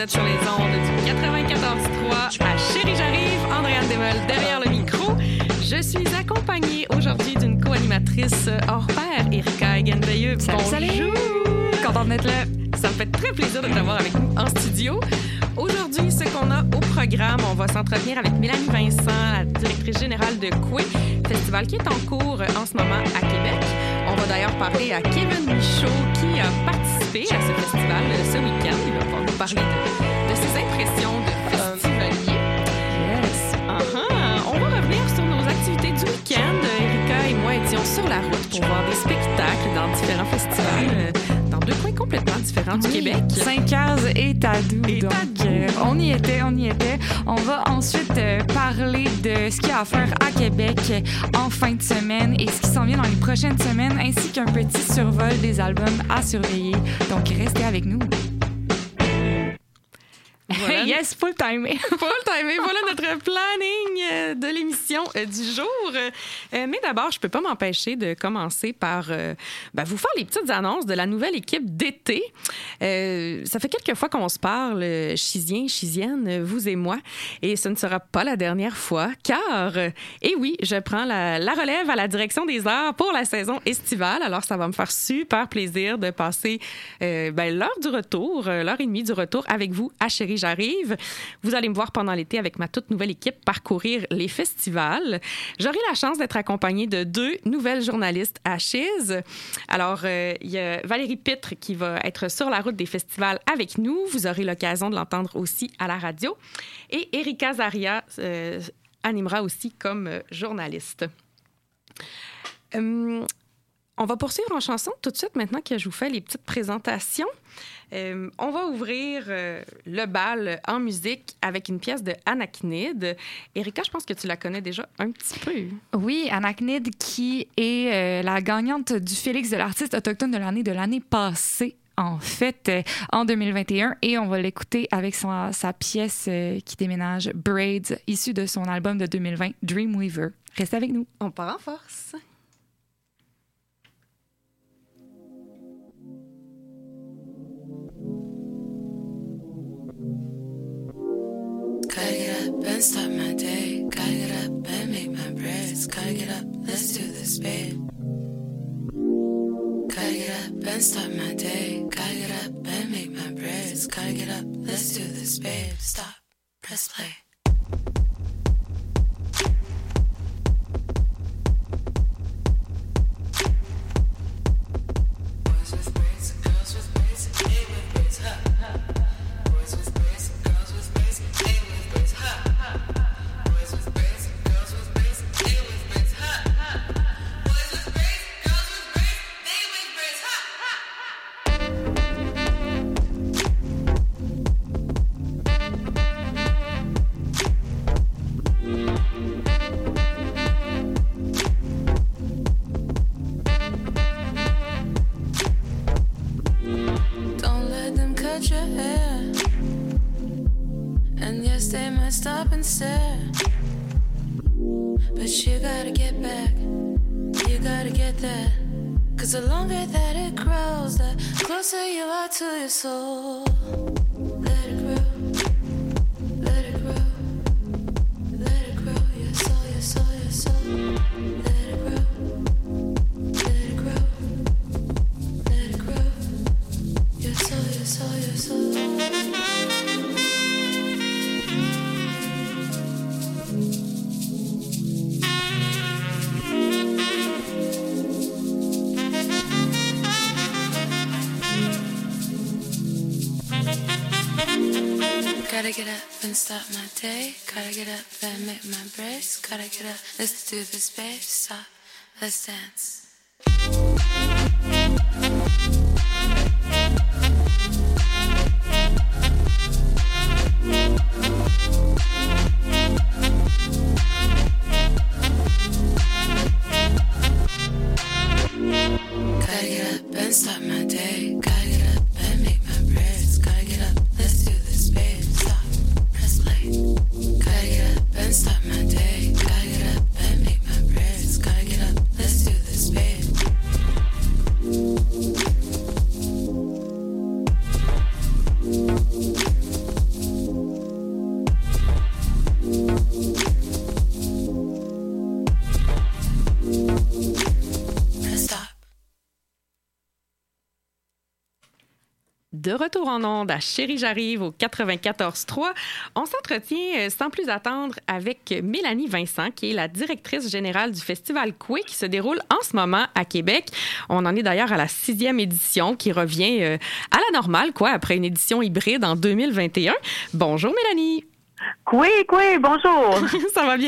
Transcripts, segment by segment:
êtes sur les ondes du 94.3 à Chérie j'arrive. Andréane Desmeules derrière le micro. Je suis accompagnée aujourd'hui d'une co-animatrice hors pair, Erika Egenveilleux. Bonjour! Salut! Contente d'être là. Ça me fait très plaisir de t'avoir avec nous en studio. Aujourd'hui, ce qu'on a au programme, on va s'entretenir avec Mélanie Vincent, la directrice générale de Coué, festival qui est en cours en ce moment à Québec. On va d'ailleurs parler à Kevin Michaud qui a participé à ce festival ce week-end. Il va pouvoir nous parler de ses impressions de festivalier. Yes. On va revenir sur nos activités du week-end. Erika et moi étions sur la route pour voir des spectacles dans différents festivals. Dans deux coins complètement différents du Québec. Saint-Caz et Tadoux. On y était. On va ensuite parler de ce qu'il y a à faire à Québec en fin de semaine et ce qui s'en vient dans les prochaines semaines, ainsi qu'un petit survol des albums à surveiller. Donc, restez avec nous. Voilà. Hey, yes, full timé. Voilà notre planning de l'émission du jour. Mais d'abord, je peux pas m'empêcher de commencer par vous faire les petites annonces de la nouvelle équipe d'été. Ça fait quelques fois qu'on se parle, Chisiens, Chisiennes, vous et moi, et ce ne sera pas la dernière fois, car, oui, je prends la relève à la direction des arts pour la saison estivale. Alors, ça va me faire super plaisir de passer l'heure du retour, l'heure et demie du retour avec vous à Chérie j'arrive. Vous allez me voir pendant l'été avec ma toute nouvelle équipe parcourir les festivals. J'aurai la chance d'être accompagnée de 2 nouvelles journalistes à Chiz. Alors, il y a Valérie Pitre qui va être sur la route des festivals avec nous. Vous aurez l'occasion de l'entendre aussi à la radio. Et Erika Zaria animera aussi comme journaliste. On va poursuivre en chanson tout de suite maintenant que je vous fais les petites présentations. On va ouvrir le bal en musique avec une pièce de Anaknid. Erika, je pense que tu la connais déjà un petit peu. Oui, Anaknid qui est la gagnante du Félix de l'artiste autochtone de l'année passée. En fait, en 2021, et on va l'écouter avec sa pièce qui déménage, Braids, issue de son album de 2020, Dreamweaver. Restez avec nous. On part en force. Gotta get up and start my day. Gotta get up and make my braids. Gotta get up, let's do this, babe. Gotta get up and start my day. Gotta get up and make my braids. Gotta get up, let's do this, babe. Stop, press play. Stop and stare, but you gotta get back, you gotta get that, 'cause the longer that it grows, the closer you are to your soul. Let it grow, let it grow, let it grow, your soul, your soul, your soul. Let it grow, let it grow, let it grow, your soul, your soul, your soul. Gotta get up and start my day. Gotta get up and make my braids. Gotta get up, let's do this, babe. Stop, let's dance. Gotta get up and start my day. Gotta get up and make my braids. Gotta get up, let's do this, babe. Stop, press play. Gotta get up and start my day. Gotta get up and make my braids. Gotta get up, let's do this, babe. De retour en ondes à Chérie, j'arrive au 94.3. On s'entretient sans plus attendre avec Mélanie Vincent, qui est la directrice générale du Festival Coué qui se déroule en ce moment à Québec. On en est d'ailleurs à la 6e édition qui revient à la normale, après une édition hybride en 2021. Bonjour Mélanie. Coué, bonjour. Ça va bien?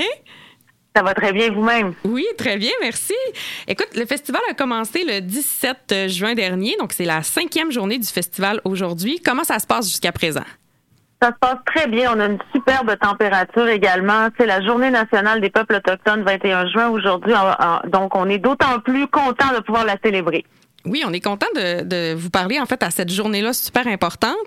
Ça va très bien vous-même? Oui, très bien, merci. Écoute, le festival a commencé le 17 juin dernier, donc c'est la 5e journée du festival aujourd'hui. Comment ça se passe jusqu'à présent? Ça se passe très bien. On a une superbe température également. C'est la Journée nationale des peuples autochtones, 21 juin aujourd'hui. Donc, on est d'autant plus content de pouvoir la célébrer. Oui, on est content de vous parler, en fait, à cette journée-là super importante.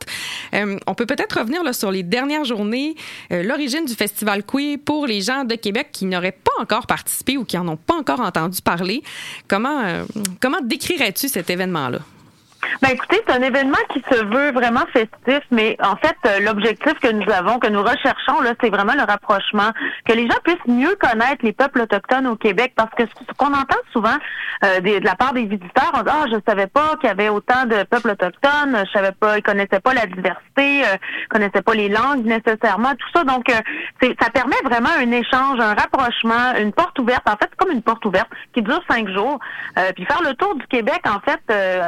On peut peut-être revenir là, sur les dernières journées, l'origine du Festival Coué pour les gens de Québec qui n'auraient pas encore participé ou qui n'en ont pas encore entendu parler. Comment décrirais-tu cet événement-là? Ben écoutez, c'est un événement qui se veut vraiment festif, mais en fait, l'objectif que nous recherchons, là, c'est vraiment le rapprochement, que les gens puissent mieux connaître les peuples autochtones au Québec, parce que ce qu'on entend souvent de la part des visiteurs, on dit je savais pas qu'il y avait autant de peuples autochtones, je savais pas, ils connaissaient pas la diversité, connaissaient pas les langues nécessairement, tout ça. Donc, ça permet vraiment un échange, un rapprochement, une porte ouverte. En fait, c'est comme une porte ouverte qui dure 5 jours, puis faire le tour du Québec, en fait,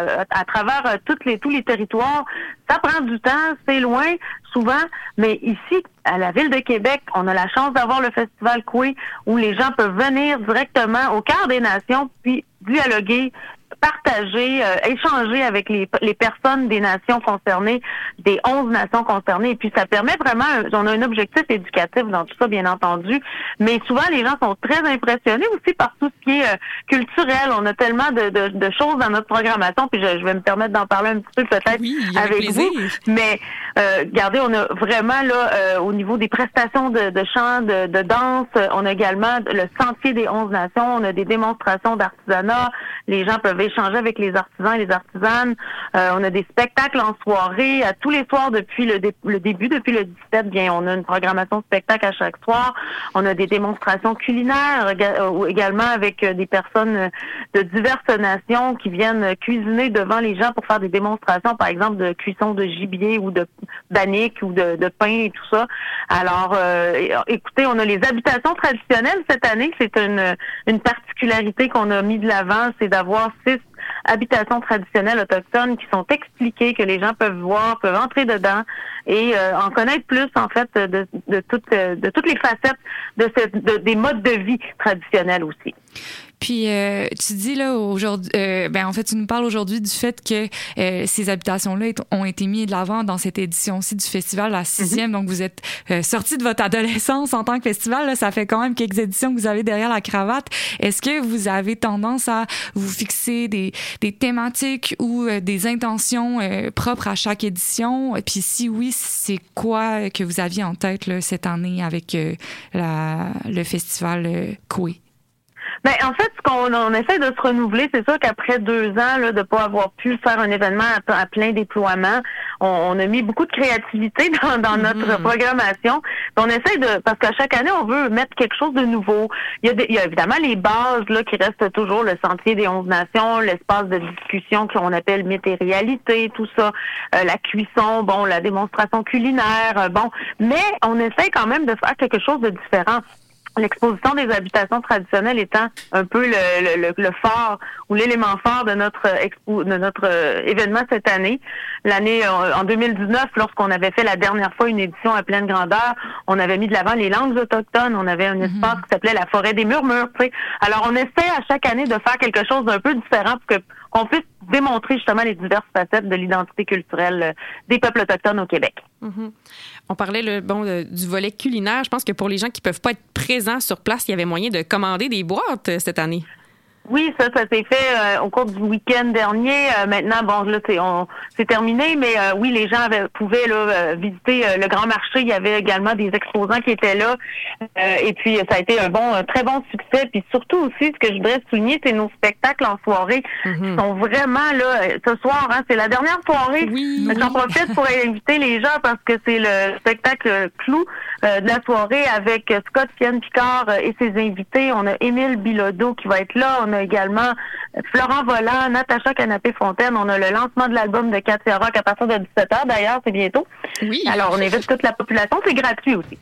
à travers tous les territoires, ça prend du temps, c'est loin souvent, mais ici, à la Ville de Québec, on a la chance d'avoir le Festival Coué où les gens peuvent venir directement au cœur des nations, puis dialoguer, partager, échanger avec les personnes des nations concernées, des 11 nations concernées. Et puis, ça permet vraiment, on a un objectif éducatif dans tout ça, bien entendu. Mais souvent, les gens sont très impressionnés aussi par tout ce qui est culturel. On a tellement de choses dans notre programmation, puis je vais me permettre d'en parler un petit peu peut-être avec vous. Mais, regardez, on a vraiment, là, au niveau des prestations de chant, de danse, on a également le Sentier des 11 nations, on a des démonstrations d'artisanat. Les gens peuvent échanger avec les artisans et les artisanes. On a des spectacles en soirée à tous les soirs depuis le début, depuis le 17. Bien, on a une programmation de spectacles à chaque soir. On a des démonstrations culinaires également avec des personnes de diverses nations qui viennent cuisiner devant les gens pour faire des démonstrations, par exemple, de cuisson de gibier ou de bannique ou de pain et tout ça. Alors, écoutez, on a les habitations traditionnelles cette année. C'est une particularité qu'on a mis de l'avant, c'est d'avoir 6 habitations traditionnelles autochtones qui sont expliquées, que les gens peuvent voir, peuvent entrer dedans et en connaître plus, en fait, de toutes les facettes des modes de vie traditionnels aussi. Puis tu dis là aujourd'hui, en fait tu nous parles aujourd'hui du fait que ces habitations-là ont été mises de l'avant dans cette édition-ci du festival, la 6e. Donc vous êtes sorti de votre adolescence en tant que festival. Là, ça fait quand même quelques éditions que vous avez derrière la cravate. Est-ce que vous avez tendance à vous fixer des thématiques ou des intentions propres à chaque édition? Puis si oui, c'est quoi que vous aviez en tête là, cette année avec le festival Coué? Ben, en fait, on essaie de se renouveler. C'est sûr qu'après 2 ans là, de pas avoir pu faire un événement à plein déploiement, on a mis beaucoup de créativité dans notre programmation. On essaie parce qu'à chaque année, on veut mettre quelque chose de nouveau. Il y a évidemment les bases là qui restent toujours, le Sentier des 11 nations, l'espace de discussion qu'on appelle mythe et réalité, tout ça, la cuisson, la démonstration culinaire, mais on essaie quand même de faire quelque chose de différent. L'exposition des habitations traditionnelles étant un peu le phare ou l'élément phare de notre événement cette année. L'année en 2019, lorsqu'on avait fait la dernière fois une édition à pleine grandeur, on avait mis de l'avant les langues autochtones. On avait un espace qui s'appelait la forêt des murmures. T'sais. Alors on essaie à chaque année de faire quelque chose d'un peu différent pour qu'on puisse démontrer justement les diverses facettes de l'identité culturelle des peuples autochtones au Québec. On parlait du volet culinaire. Je pense que pour les gens qui peuvent pas être présents sur place, il y avait moyen de commander des boîtes cette année. Oui, ça s'est fait au cours du week-end dernier. Maintenant, c'est terminé, mais oui, les gens pouvaient visiter le grand marché. Il y avait également des exposants qui étaient là. Et puis, ça a été un très bon succès. Puis surtout aussi, ce que je voudrais souligner, c'est nos spectacles en soirée qui sont vraiment là. Ce soir, c'est la dernière soirée. Oui. J'en profite pour inviter les gens parce que c'est le spectacle clou de la soirée avec Scott Fienne-Picard et ses invités. On a Émile Bilodeau qui va être là. On On a également Florent Volant, Natacha Canapé-Fontaine. On a le lancement de l'album de Katia Rock à partir de 17h. D'ailleurs, c'est bientôt. Oui. Alors, on invite toute la population. C'est gratuit aussi.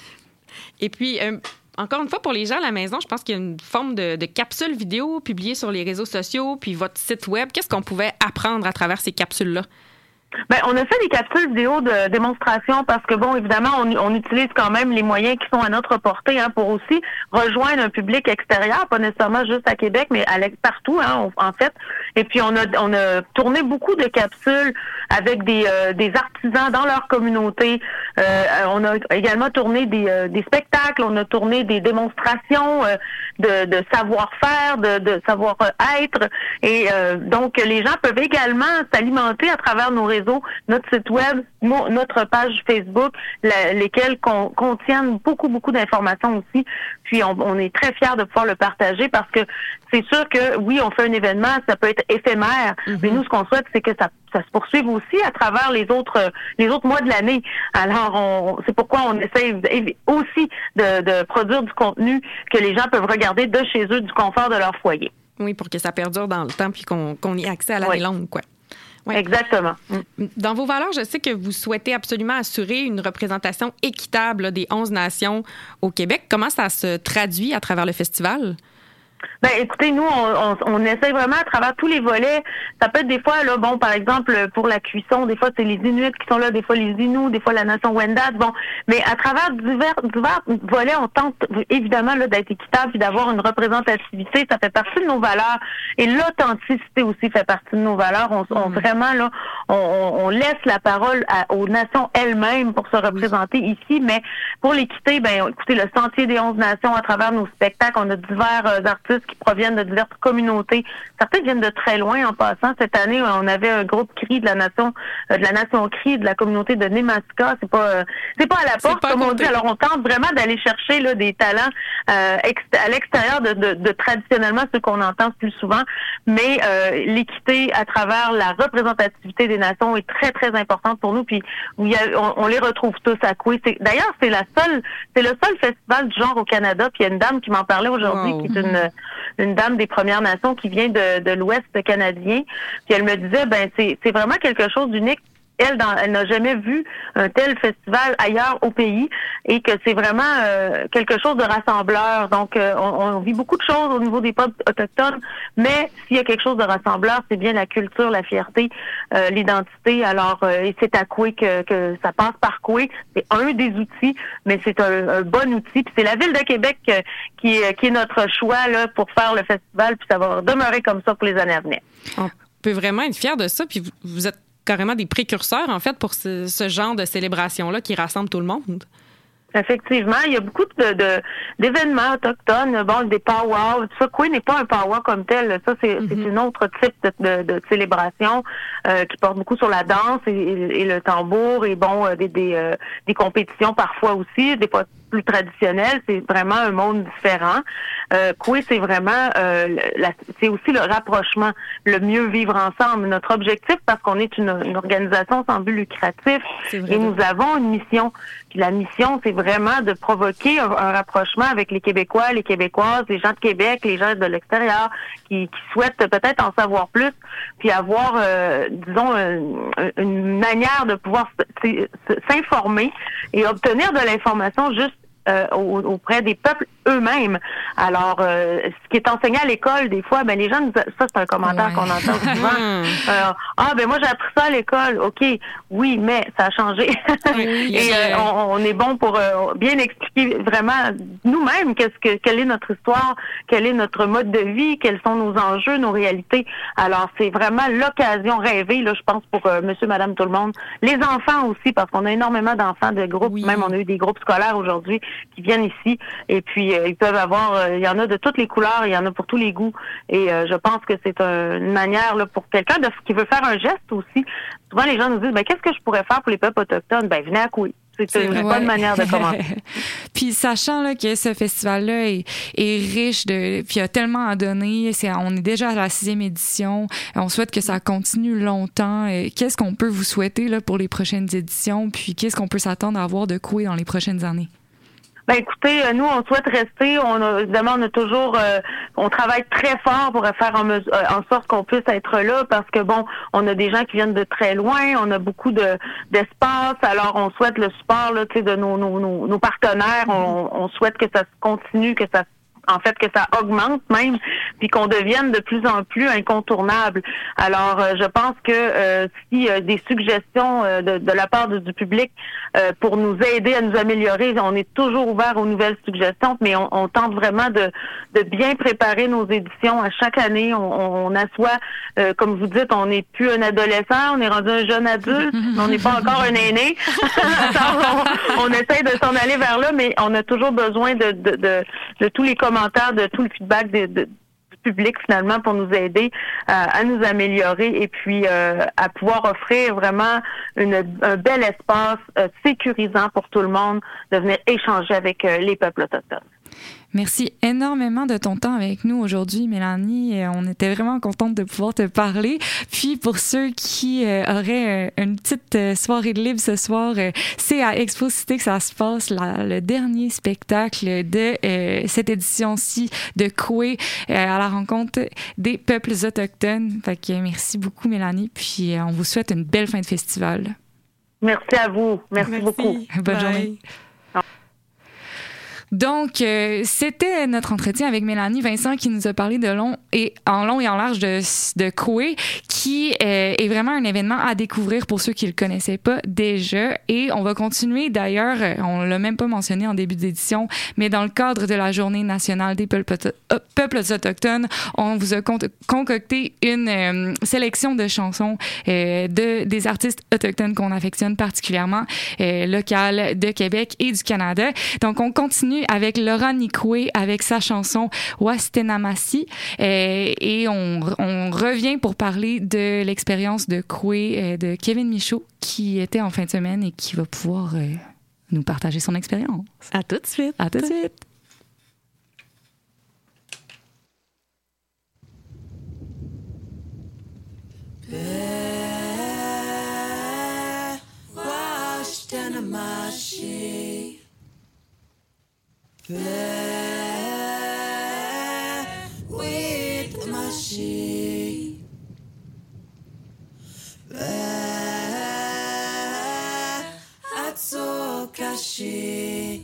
Et puis, encore une fois, pour les gens à la maison, je pense qu'il y a une forme de capsule vidéo publiée sur les réseaux sociaux, puis votre site web. Qu'est-ce qu'on pouvait apprendre à travers ces capsules-là? Ben, on a fait des capsules vidéo de démonstration parce que, bon, évidemment, on utilise quand même les moyens qui sont à notre portée pour aussi rejoindre un public extérieur, pas nécessairement juste à Québec, mais partout, en fait. Et puis, on a tourné beaucoup de capsules avec des artisans dans leur communauté. On a également tourné des spectacles, on a tourné des démonstrations de savoir-faire, de savoir-être. Et donc, les gens peuvent également s'alimenter à travers nos réseaux, notre site web, notre page Facebook, lesquelles contiennent beaucoup d'informations aussi. Puis on est très fiers de pouvoir le partager parce que c'est sûr que oui, on fait un événement, ça peut être éphémère, mais nous, ce qu'on souhaite, c'est que ça se poursuive aussi à travers les autres mois de l'année. Alors, c'est pourquoi on essaie aussi de produire du contenu que les gens peuvent regarder de chez eux, du confort de leur foyer. Oui, pour que ça perdure dans le temps puis qu'on y ait accès à l'année longue, quoi. Ouais. Exactement. Dans vos valeurs, je sais que vous souhaitez absolument assurer une représentation équitable des 11 nations au Québec. Comment ça se traduit à travers le festival? Ben, écoutez, nous, on essaie vraiment à travers tous les volets. Ça peut être des fois, là, bon, par exemple, pour la cuisson, des fois, c'est les Inuits qui sont là, des fois les Inuits, des fois la nation Wendat, bon. Mais à travers divers volets, on tente évidemment là d'être équitable et d'avoir une représentativité. Ça fait partie de nos valeurs. Et l'authenticité aussi fait partie de nos valeurs. Vraiment, là, on laisse la parole aux nations elles-mêmes pour se représenter ici. Mais pour l'équité, ben, écoutez, le Sentier des 11 nations, à travers nos spectacles, on a divers artistes qui proviennent de diverses communautés. Certains viennent de très loin en passant. Cette année, on avait un groupe CRI de la nation CRI de la communauté de Nemaska. C'est pas à la porte, comme on dit. Alors, on tente vraiment d'aller chercher là des talents à l'extérieur de traditionnellement ceux qu'on entend plus souvent. Mais l'équité à travers la représentativité des nations est très, très importante pour nous. Puis on les retrouve tous à Coué. D'ailleurs, c'est le seul festival du genre au Canada. Puis il y a une dame qui m'en parlait aujourd'hui, qui est une dame des Premières Nations qui vient de l'Ouest canadien. Puis elle me disait, ben c'est vraiment quelque chose d'unique. Elle n'a jamais vu un tel festival ailleurs au pays et que c'est vraiment quelque chose de rassembleur. Donc, on vit beaucoup de choses au niveau des peuples autochtones, mais s'il y a quelque chose de rassembleur, c'est bien la culture, la fierté, l'identité. Alors, et c'est à Coué que ça passe par Coué. C'est un des outils, mais c'est un bon outil. Puis c'est la Ville de Québec qui est notre choix là pour faire le festival, puis ça va demeurer comme ça pour les années à venir. On peut vraiment être fiers de ça, puis vous êtes carrément des précurseurs, en fait, pour ce genre de célébration-là qui rassemble tout le monde. Effectivement, il y a beaucoup d'événements autochtones, bon, des powwows, tout ça. Coué n'est pas un powwow comme tel. Ça, c'est un autre type de célébration qui porte beaucoup sur la danse et le tambour et bon, des compétitions parfois aussi, des fois plus traditionnelles. C'est vraiment un monde différent. Coué, c'est vraiment c'est aussi le rapprochement, le mieux vivre ensemble. Notre objectif, parce qu'on est une organisation sans but lucratif et nous avons une mission. Puis la mission, c'est vraiment de provoquer un rapprochement avec les Québécois, les Québécoises, les gens de Québec, les gens de l'extérieur qui souhaitent peut-être en savoir plus, puis avoir, disons, une manière de pouvoir s'informer et obtenir de l'information juste auprès des peuples eux-mêmes. Alors, ce qui est enseigné à l'école, des fois, ben les gens, ça c'est un commentaire qu'on entend souvent. Ben moi j'ai appris ça à l'école. OK, oui, mais ça a changé. Et on est bon pour bien expliquer vraiment nous-mêmes quelle est notre histoire, quel est notre mode de vie, quels sont nos enjeux, nos réalités. Alors, c'est vraiment l'occasion rêvée, là, je pense, pour monsieur, madame, tout le monde. Les enfants aussi, parce qu'on a énormément d'enfants de groupes. Oui. Même on a eu des groupes scolaires aujourd'hui qui viennent ici. Et puis, ils peuvent avoir, il y en a de toutes les couleurs, il y en a pour tous les goûts. Et je pense que c'est une manière là, pour quelqu'un qui veut faire un geste aussi. Souvent, les gens nous disent, ben qu'est-ce que je pourrais faire pour les peuples autochtones? Ben venez à Coué. C'est une bonne manière de commencer. Puis sachant là, que ce festival-là est riche, puis il y a tellement à donner, on est déjà à la 6e édition, on souhaite que ça continue longtemps. Qu'est-ce qu'on peut vous souhaiter là, pour les prochaines éditions? Puis qu'est-ce qu'on peut s'attendre à voir de Coué dans les prochaines années? Ben écoutez, nous on souhaite rester. Évidemment, on a toujours, on travaille très fort pour faire en sorte qu'on puisse être là, parce que bon, on a des gens qui viennent de très loin, on a beaucoup d'espace. Alors on souhaite le support là, tu sais, de nos partenaires. On souhaite que ça se continue, que ça augmente même, puis qu'on devienne de plus en plus incontournable. Alors, je pense que s'il y a des suggestions de la part du public pour nous aider à nous améliorer, on est toujours ouvert aux nouvelles suggestions, mais on tente vraiment de bien préparer nos éditions à chaque année. On assoit, comme vous dites, on n'est plus un adolescent, on est rendu un jeune adulte, mais on n'est pas encore un aîné. Alors, on essaie de s'en aller vers là, mais on a toujours besoin de tous les commentaires, de tout le feedback du public finalement pour nous aider à nous améliorer et puis à pouvoir offrir vraiment un bel espace sécurisant pour tout le monde de venir échanger avec les peuples autochtones. Merci énormément de ton temps avec nous aujourd'hui, Mélanie. On était vraiment contente de pouvoir te parler. Puis, pour ceux qui auraient une petite soirée de libre ce soir, c'est à Expo Cité que ça se passe, le dernier spectacle de cette édition-ci de Coué à la rencontre des peuples autochtones. Fait que merci beaucoup, Mélanie. Puis, on vous souhaite une belle fin de festival. Merci à vous. Merci beaucoup. Bonne journée. Donc, c'était notre entretien avec Mélanie Vincent qui nous a parlé de long et en large de Coué, qui est vraiment un événement à découvrir pour ceux qui le connaissaient pas déjà. Et on va continuer, d'ailleurs, on l'a même pas mentionné en début d'édition, mais dans le cadre de la Journée nationale des peuples autochtones, on vous a concocté une sélection de chansons des artistes autochtones qu'on affectionne particulièrement, locales de Québec et du Canada. Donc, on continue avec Laura Nikoué avec sa chanson Wastenamasi et on revient pour parler de l'expérience de Coué de Kevin Michaud qui était en fin de semaine et qui va pouvoir nous partager son expérience. À tout de suite. À tout de suite. Wastenamasi. With my she Atsokashi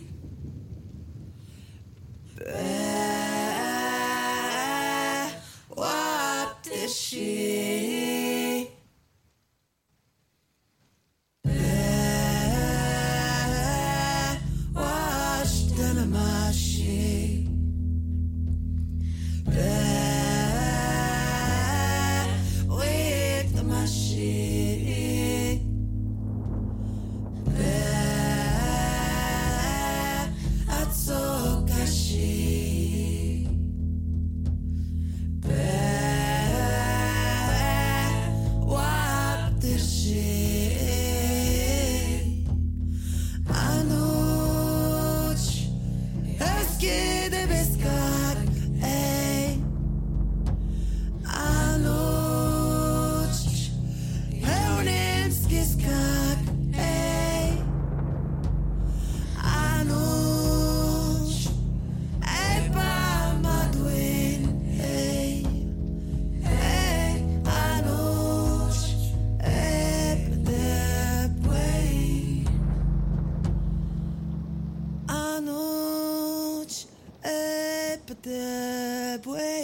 Waptishi Wastenamasi with the machine Atsokashi Waptishi Anoch Eski de Beskak Anoch Heunimski Skak Anoch Epa Madwin Anoch Epdepway Anoch Epdepway.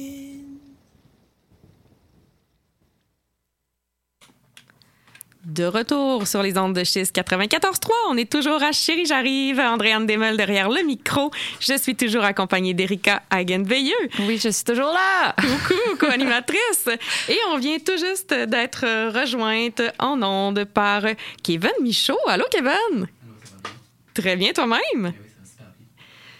De retour sur les ondes de Chiz 94.3, on est toujours à Chérie J'arrive, Andréane Desmeules derrière le micro. Je suis toujours accompagnée d'Erika Hagen-Veilleux. Oui, je suis toujours là. Coucou, co-animatrice. Et on vient tout juste d'être rejointe en ondes par Kevin Michaud. Allô, Kevin? Allô, très bien, toi-même? Oui, ça va super bien.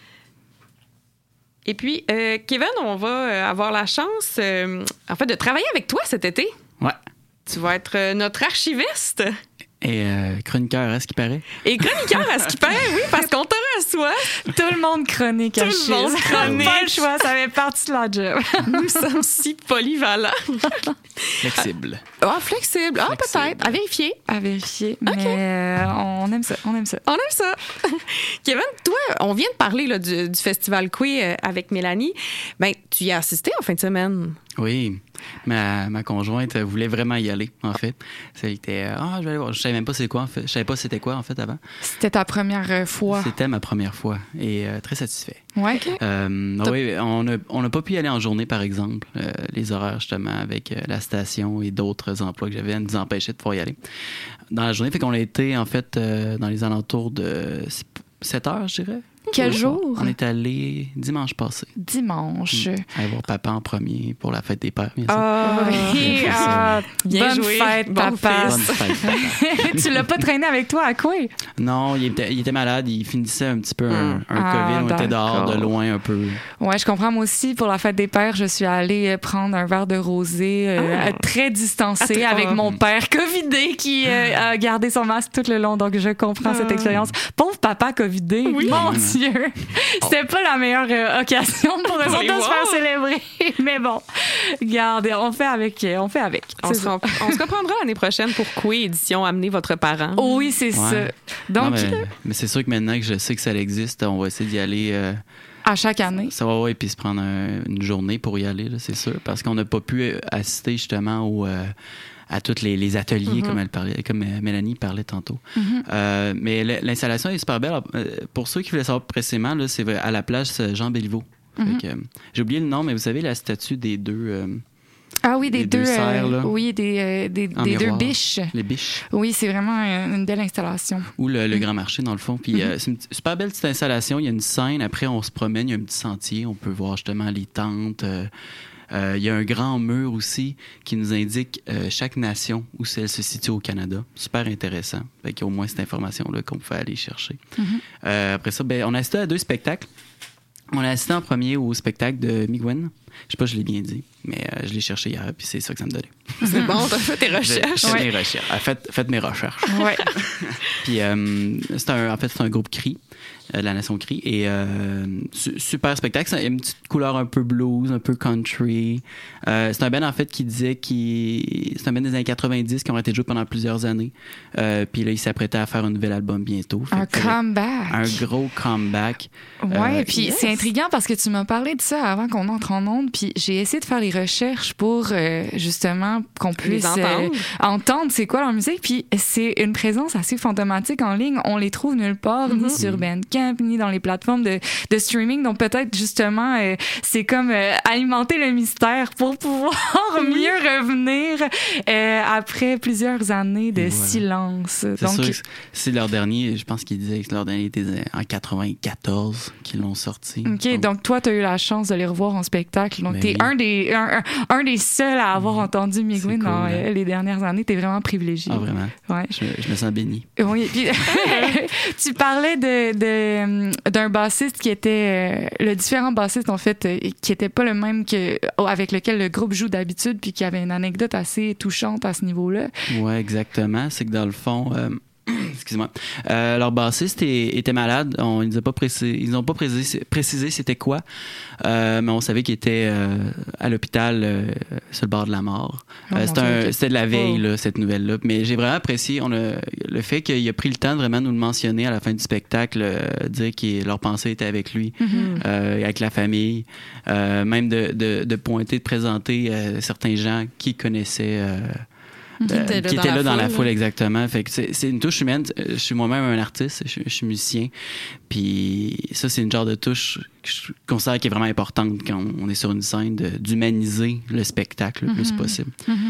Et puis, Kevin, on va avoir la chance, en fait, de travailler avec toi cet été. Ouais. Tu vas être notre archiviste. Et chroniqueur, à ce qui paraît. Et chroniqueur, à ce qui paraît, oui, parce qu'on t'a à soi. Tout le monde chronique à Tout le monde chronique. Pas le choix, ça fait partie de la job. Nous sommes si polyvalents. Flexible. Ah, flexible. Ah, peut-être. À vérifier. À vérifier, mais on aime ça, on aime ça. On aime ça. Kevin, toi, on vient de parler là, du Festival Coué avec Mélanie. Ben, tu y as assisté en fin de semaine. Oui, ma conjointe voulait vraiment y aller, en fait. Ça était, je vais aller voir. Je savais même pas c'est quoi, en fait. Je savais pas c'était quoi, en fait, avant. C'était ta première fois. C'était ma première fois et très satisfait. Ouais. Oui, on n'a pas pu y aller en journée, par exemple. Les horaires, justement, avec la station et d'autres emplois que j'avais nous empêchaient de pouvoir y aller. Dans la journée, fait qu'on a été, en fait, dans les alentours de 7 heures, je dirais. Quel jour? On est allé dimanche passé. Dimanche. Aller voir papa en premier pour la fête des pères, bien sûr. Oui, Bien bonne joué, fête, bon papa. Bonne fête, papa. Tu l'as pas traîné avec toi à quoi? Non, il était malade. Il finissait un petit peu un Ah, COVID. On était dehors, de d'accord. loin un peu. Ouais, je comprends. Moi aussi, pour la fête des pères, je suis allée prendre un verre de rosé très distancé avec mon père covidé qui a gardé son masque tout le long. Donc, je comprends cette expérience. Pauvre papa covidé. Oui. Mon Dieu. C'était pas la meilleure occasion pour eux autres de se faire célébrer. Mais bon, regardez, on fait avec. On C'est ça. se reprendra l'année prochaine pour Coué édition Amenez votre parent. Oh oui, c'est Ouais. ça. Donc, Non, mais c'est sûr que maintenant que je sais que ça existe, on va essayer d'y aller. à chaque année. Ça va, ouais, puis se prendre une journée pour y aller, là, c'est sûr. Parce qu'on n'a pas pu assister justement à tous les ateliers, comme Mélanie parlait tantôt. Mais l'installation est super belle. Alors, pour ceux qui voulaient savoir précisément, là, c'est à la plage Jean Béliveau. Fait que, j'ai oublié le nom, mais vous savez, la statue des deux... Ah oui, des les deux cerfs, là. oui, des En deux miroir. biches. Les biches. Oui, c'est vraiment une belle installation. Ou le Grand Marché, dans le fond. Puis c'est une super belle petite installation. Il y a une scène. Après, on se promène. Il y a un petit sentier. On peut voir justement les tentes. Il y a un grand mur aussi qui nous indique chaque nation où elle se situe au Canada. Super intéressant. Fait qu'il y a au moins cette information-là qu'on pouvait aller chercher. Après ça, on a assisté à 2 spectacles. On a assisté en premier au spectacle de Migwen. Je sais pas si je l'ai bien dit, mais je l'ai cherché hier, puis c'est ça que ça me donnait. C'est bon, t'as fait tes recherches. J'ai fait mes recherches. Faites mes recherches. Ouais. Puis c'est un groupe Cri, la Nation Cri, et super spectacle. Il y a une petite couleur un peu blues, un peu country. C'est un band en fait qui disait c'est un band des années 90 qui ont été joués pendant plusieurs années. Puis là, il s'apprêtait à faire un nouvel album bientôt. Fait Un que, comeback. un gros comeback. Ouais, puis yes. c'est intriguant parce que tu m'as parlé de ça avant qu'on entre en ondes, puis j'ai essayé de faire les recherches pour justement qu'on puisse entendre c'est quoi leur musique, puis c'est une présence assez fantomatique en ligne. On les trouve nulle part, ni sur Bandcamp, ni dans les plateformes de streaming, donc peut-être justement c'est comme alimenter le mystère pour pouvoir mieux revenir après plusieurs années de silence. C'est Donc, sûr que c'est leur dernier, je pense qu'ils disaient que leur dernier était en 94 qu'ils l'ont sorti. OK, donc toi, tu as eu la chance de les revoir en spectacle. Donc, Ben tu es oui. un des seuls à avoir entendu Migwen cool, dans hein. les dernières années. Tu es vraiment privilégié. Ah, vraiment? Ouais. Je me sens béni. Oui, puis tu parlais d'un bassiste qui était le différent bassiste en fait qui était pas le même que avec lequel le groupe joue d'habitude, puis qui avait une anecdote assez touchante à ce niveau-là. Ouais, exactement. C'est que dans le fond, excuse-moi, leur bassiste était malade. Ils n'ont pas précisé c'était quoi, mais on savait qu'il était à l'hôpital sur le bord de la mort. C'était de la veille, là, cette nouvelle-là. Mais j'ai vraiment apprécié le fait qu'il a pris le temps de vraiment nous le mentionner à la fin du spectacle, dire que leur pensée était avec lui, avec la famille, même de pointer, de présenter certains gens qui connaissaient... qui était là dans la foule, exactement. Fait que c'est une touche humaine. Je suis moi-même un artiste, je suis musicien. Puis ça, c'est une genre de touche que je considère qui est vraiment importante quand on est sur une scène, d'humaniser le spectacle le plus possible.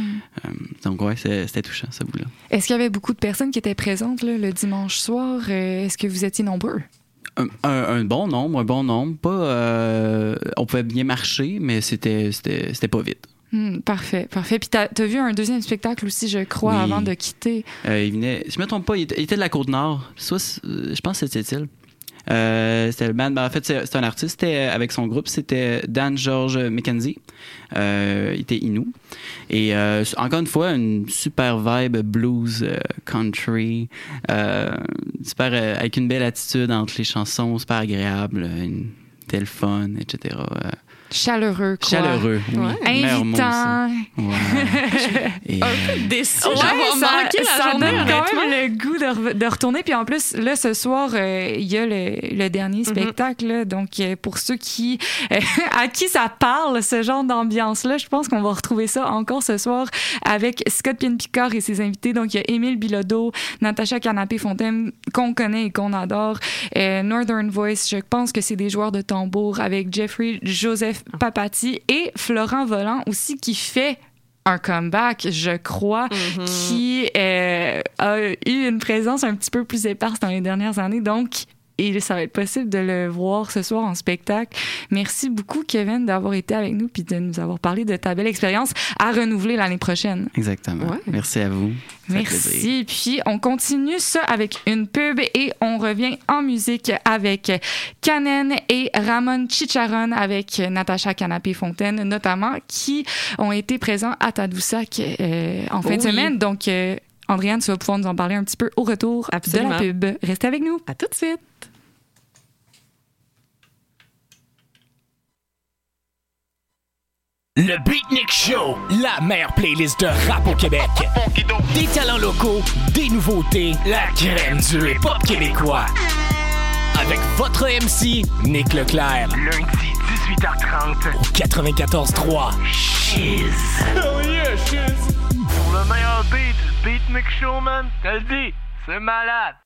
Donc ouais, c'était touchant, ça bout-là. Est-ce qu'il y avait beaucoup de personnes qui étaient présentes là, le dimanche soir? Est-ce que vous étiez nombreux? Un bon nombre. Pas, on pouvait bien marcher, mais c'était pas vite. Parfait. Puis t'as vu un deuxième spectacle aussi, je crois, Oui. avant de quitter. Il venait, je me trompe pas, il était de la Côte-Nord. Je pense que c'était-il. C'était le band. En fait, c'est un artiste. Avec son groupe, c'était Dan George McKenzie. Il était Innu. Et encore une fois, une super vibe blues, country, super avec une belle attitude entre les chansons, super agréable, une telle fun, etc. Chaleureux, quoi. Chaleureux, oui. Invitant. Et, Un peu déçu Ouais, d'avoir manqué la ça journée, donne quand honnêtement. même le goût de retourner. Puis en plus, là, ce soir, il y a le dernier spectacle. Là. Donc, pour ceux à qui ça parle, ce genre d'ambiance-là, je pense qu'on va retrouver ça encore ce soir avec Scott Pien-Picard et ses invités. Donc, il y a Émile Bilodeau, Natacha Canapé-Fontaine, qu'on connaît et qu'on adore, Northern Voice, je pense que c'est des joueurs de tambour, avec Jeffrey Joseph Papati et Florent Volant aussi, qui fait un comeback, je crois, qui a eu une présence un petit peu plus éparse dans les dernières années. Donc, et ça va être possible de le voir ce soir en spectacle. Merci beaucoup, Kevin, d'avoir été avec nous puis de nous avoir parlé de ta belle expérience à renouveler l'année prochaine. Exactement. Ouais. Merci à vous. Ça fait plaisir. Merci. Puis on continue ça avec une pub et on revient en musique avec Kanen et Ramon Chicharron avec Natacha Canapé-Fontaine notamment, qui ont été présents à Tadoussac en fin de semaine. Donc, Andréane, tu vas pouvoir nous en parler un petit peu au retour Absolument. de la pub. Restez avec nous. À tout de suite. Le Beatnik Show, la meilleure playlist de rap au Québec. Des talents locaux, des nouveautés, la crème du hip-hop québécois. Avec votre MC, Nick Leclerc. Lundi, 18h30. Au 94.3. Chiz. Oh yeah, Chiz. Pour le meilleur beat, le Beatnik Show, man. T'as le dit, c'est malade.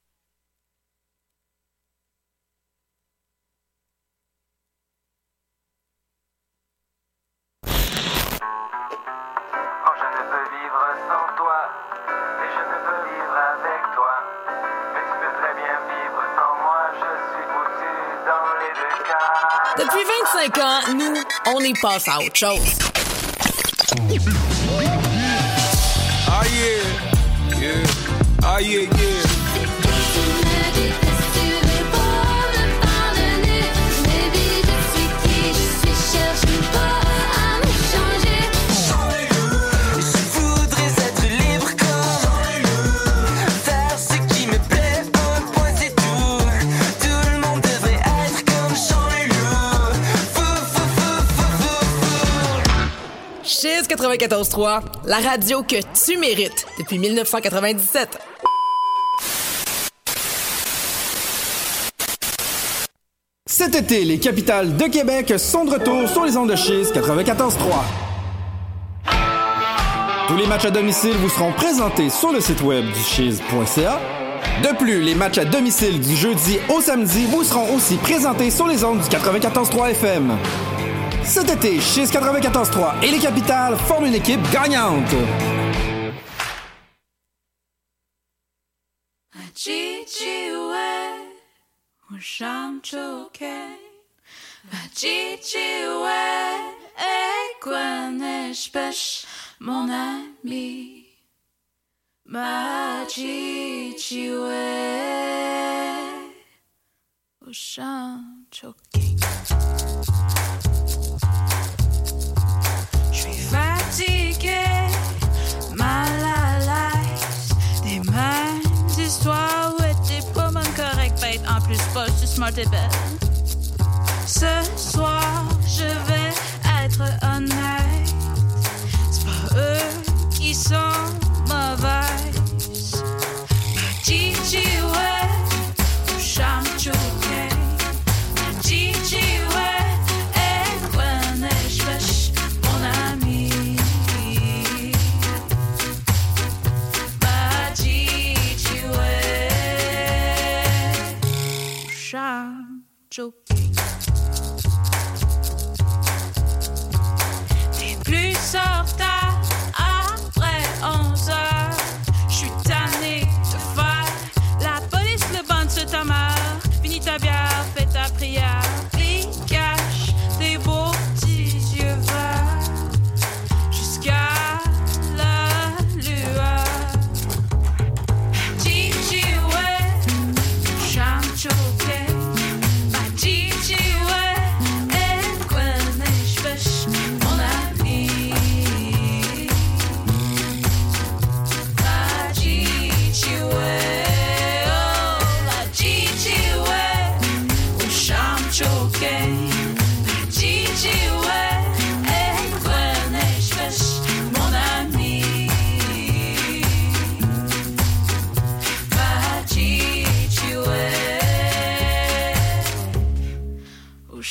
Oh, je ne peux vivre sans toi, et je ne peux vivre avec toi. Mais tu peux très bien vivre sans moi, je suis foutu dans les deux cas. Depuis 25 ans, nous, on est passé à autre chose. Ah yeah, yeah, ah yeah, yeah. Chiz 94.3, la radio que tu mérites depuis 1997. Cet été, les capitales de Québec sont de retour sur les ondes de Chiz 94.3. Tous les matchs à domicile vous seront présentés sur le site web du chiz.ca. De plus, les matchs à domicile du jeudi au samedi vous seront aussi présentés sur les ondes du 94.3 FM. Cet été, Chiz 94.3 et les capitales forment une équipe gagnante. Mon ami, ma chichiwe, au champ choqué. Je suis fatiguée, mal à l'aise, des mêmes histoires où t'es pas bonne, correcte, bête, en plus pas, je suis smart et belle. Ce soir, je vais être honnête, c'est pas eux qui sont mauvaises. Ma Gigi, ouais, au charme choqué. Ma Gigi, ouais, et when je fâche mon ami. Ma Gigi, ouais, au charme choqué. T'es plus en retard après 11 heures. J'suis tannée de faire la police, le bande sur ta mère. Finis ta bière, fais ta prière. Puis cache tes beaux petits yeux verts jusqu'à la lueur. Gigi, ouais, charme choqué.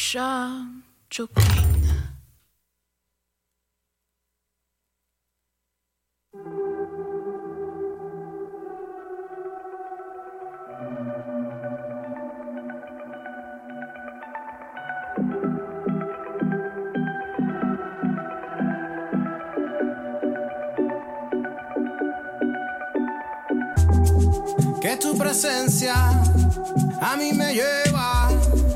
Natasha Joaquin. Que tu presencia a mí me lleva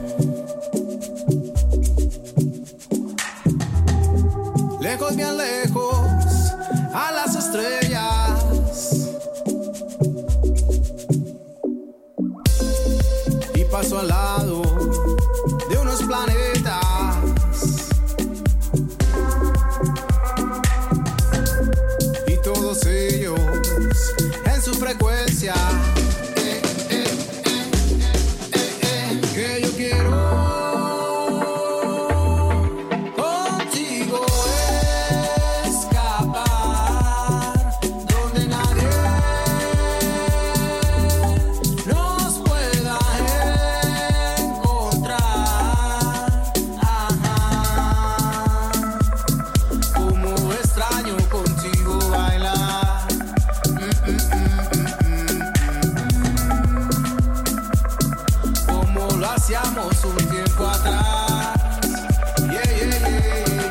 lejos, bien lejos, a las estrellas, y paso al lado de unos planetas, y todos ellos en su frecuencia. Que yo quiero contigo escapar donde nadie nos pueda encontrar. Ajá. Como extraño contigo bailar. Como lo hacíamos un tiempo atrás. Yeah, yeah, yeah, yeah,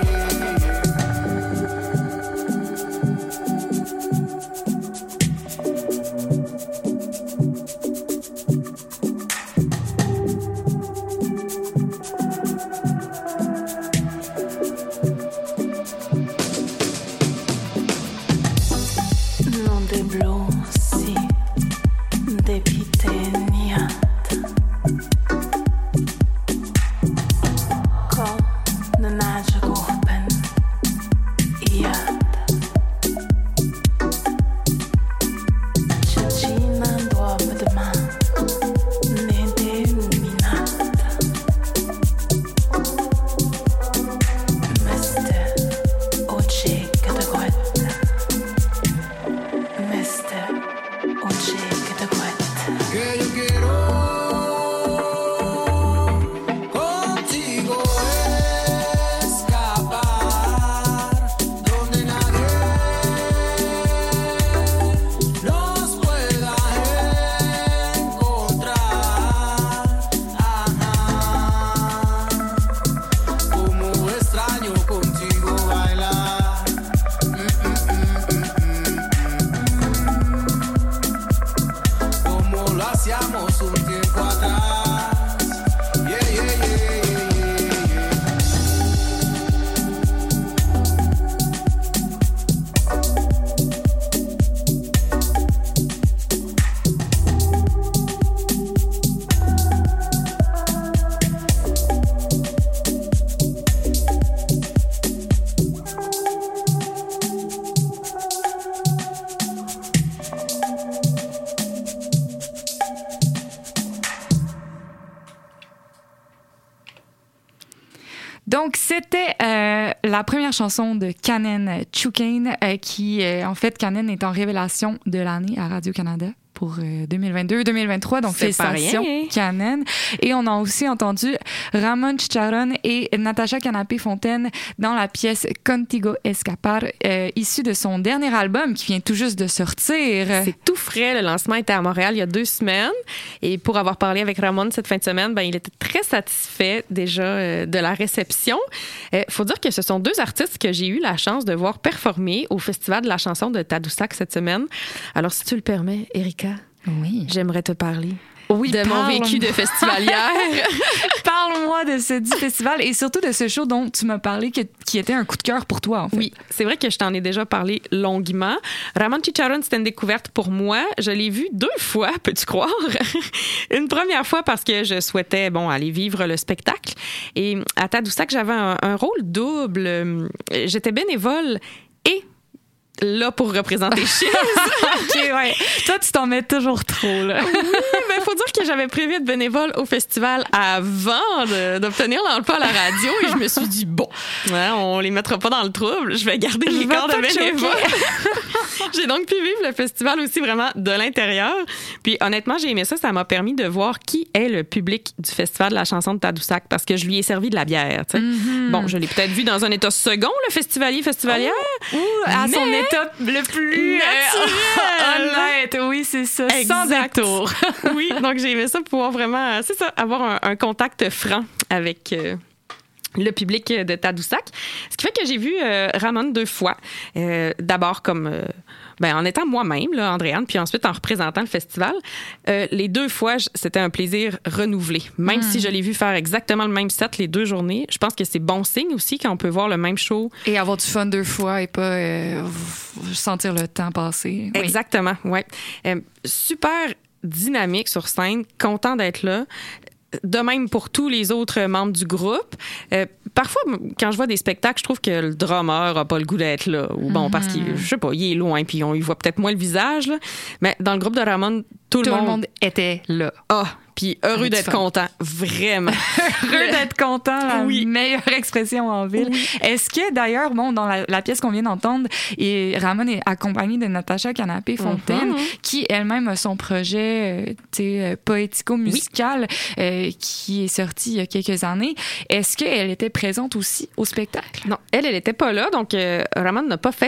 Non des blues, si, des piteniat. Kom në naqë gopen, iat. Që qina ndovë dëma, ne deminat. Meste, oqe këtë gojtë. Meste, oqe këtë gojtë. que yo quiero contigo escapar donde nadie nos pueda encontrar. Ajá. Como extraño contigo bailar. Como lo hacíamos un tiempo atrás. Yeah, yeah, yeah, yeah, yeah, Donc, c'était la première chanson de Kanen Chukane, qui, en fait, Kanen est en révélation de l'année à Radio-Canada pour 2022-2023. Donc, C'est félicitations, pas rien. Kanen. Et on a aussi entendu Ramon Chicharron et Natasha Canapé-Fontaine dans la pièce Contigo Escapar, issue de son dernier album qui vient tout juste de sortir. C'est tout frais. Le lancement était à Montréal il y a 2 semaines. Et pour avoir parlé avec Ramon cette fin de semaine, il était très satisfait déjà de la réception. Faut dire que ce sont 2 artistes que j'ai eu la chance de voir performer au Festival de la chanson de Tadoussac cette semaine. Alors, si tu le permets, Erika, oui, j'aimerais te parler. Oui, de mon vécu de festivalière. Parle-moi de ce dit festival et surtout de ce show dont tu m'as parlé qui était un coup de cœur pour toi, en fait. Oui, c'est vrai que je t'en ai déjà parlé longuement. Ramon Chicharron, c'était une découverte pour moi. Je l'ai vu 2 fois, peux-tu croire? Une première fois parce que je souhaitais, aller vivre le spectacle. Et à Tadoussac, j'avais un rôle double. J'étais bénévole et là pour représenter Chiz. OK, ouais. Toi, tu t'en mets toujours trop, là. Oui, mais faut dire que j'avais prévu être bénévole au festival avant d'obtenir l'emploi à la radio et je me suis dit, bon, on les mettra pas dans le trouble, je vais garder les corps de bénévole. J'ai donc pu vivre le festival aussi vraiment de l'intérieur. Puis honnêtement, j'ai aimé ça. Ça m'a permis de voir qui est le public du festival de la chanson de Tadoussac parce que je lui ai servi de la bière. Tu sais. Bon, je l'ai peut-être vu dans un état second, le festivalière. Ou à son état le plus honnête. Oui, c'est ça. Sans détour. Oui, donc j'ai aimé ça pouvoir vraiment, c'est ça, avoir un contact franc avec... le public de Tadoussac. Ce qui fait que j'ai vu Ramon 2 fois. D'abord comme... en étant moi-même, là, Andréane, puis ensuite en représentant le festival. Les 2 fois, c'était un plaisir renouvelé. Même si je l'ai vu faire exactement le même set les 2 journées, je pense que c'est bon signe aussi quand on peut voir le même show. Et avoir du fun 2 fois et pas sentir le temps passer. Exactement, ouais. Super dynamique sur scène, content d'être là. De même pour tous les autres membres du groupe. Parfois, quand je vois des spectacles, je trouve que le drummer n'a pas le goût d'être là. Ou bon, parce qu'il, je sais pas, il est loin, puis on y voit peut-être moins le visage. Là. Mais dans le groupe de Ramon, tout le monde était là. Puis heureux d'être content, vraiment. Heureux d'être content, la meilleure expression en ville. Oui. Est-ce que d'ailleurs, dans la pièce qu'on vient d'entendre, Ramon est accompagné de Natacha Canapé-Fontaine, qui elle-même a son projet poético-musical qui est sorti il y a quelques années. Est-ce qu'elle était présente aussi au spectacle? Non, elle n'était pas là, donc Ramon n'a pas fait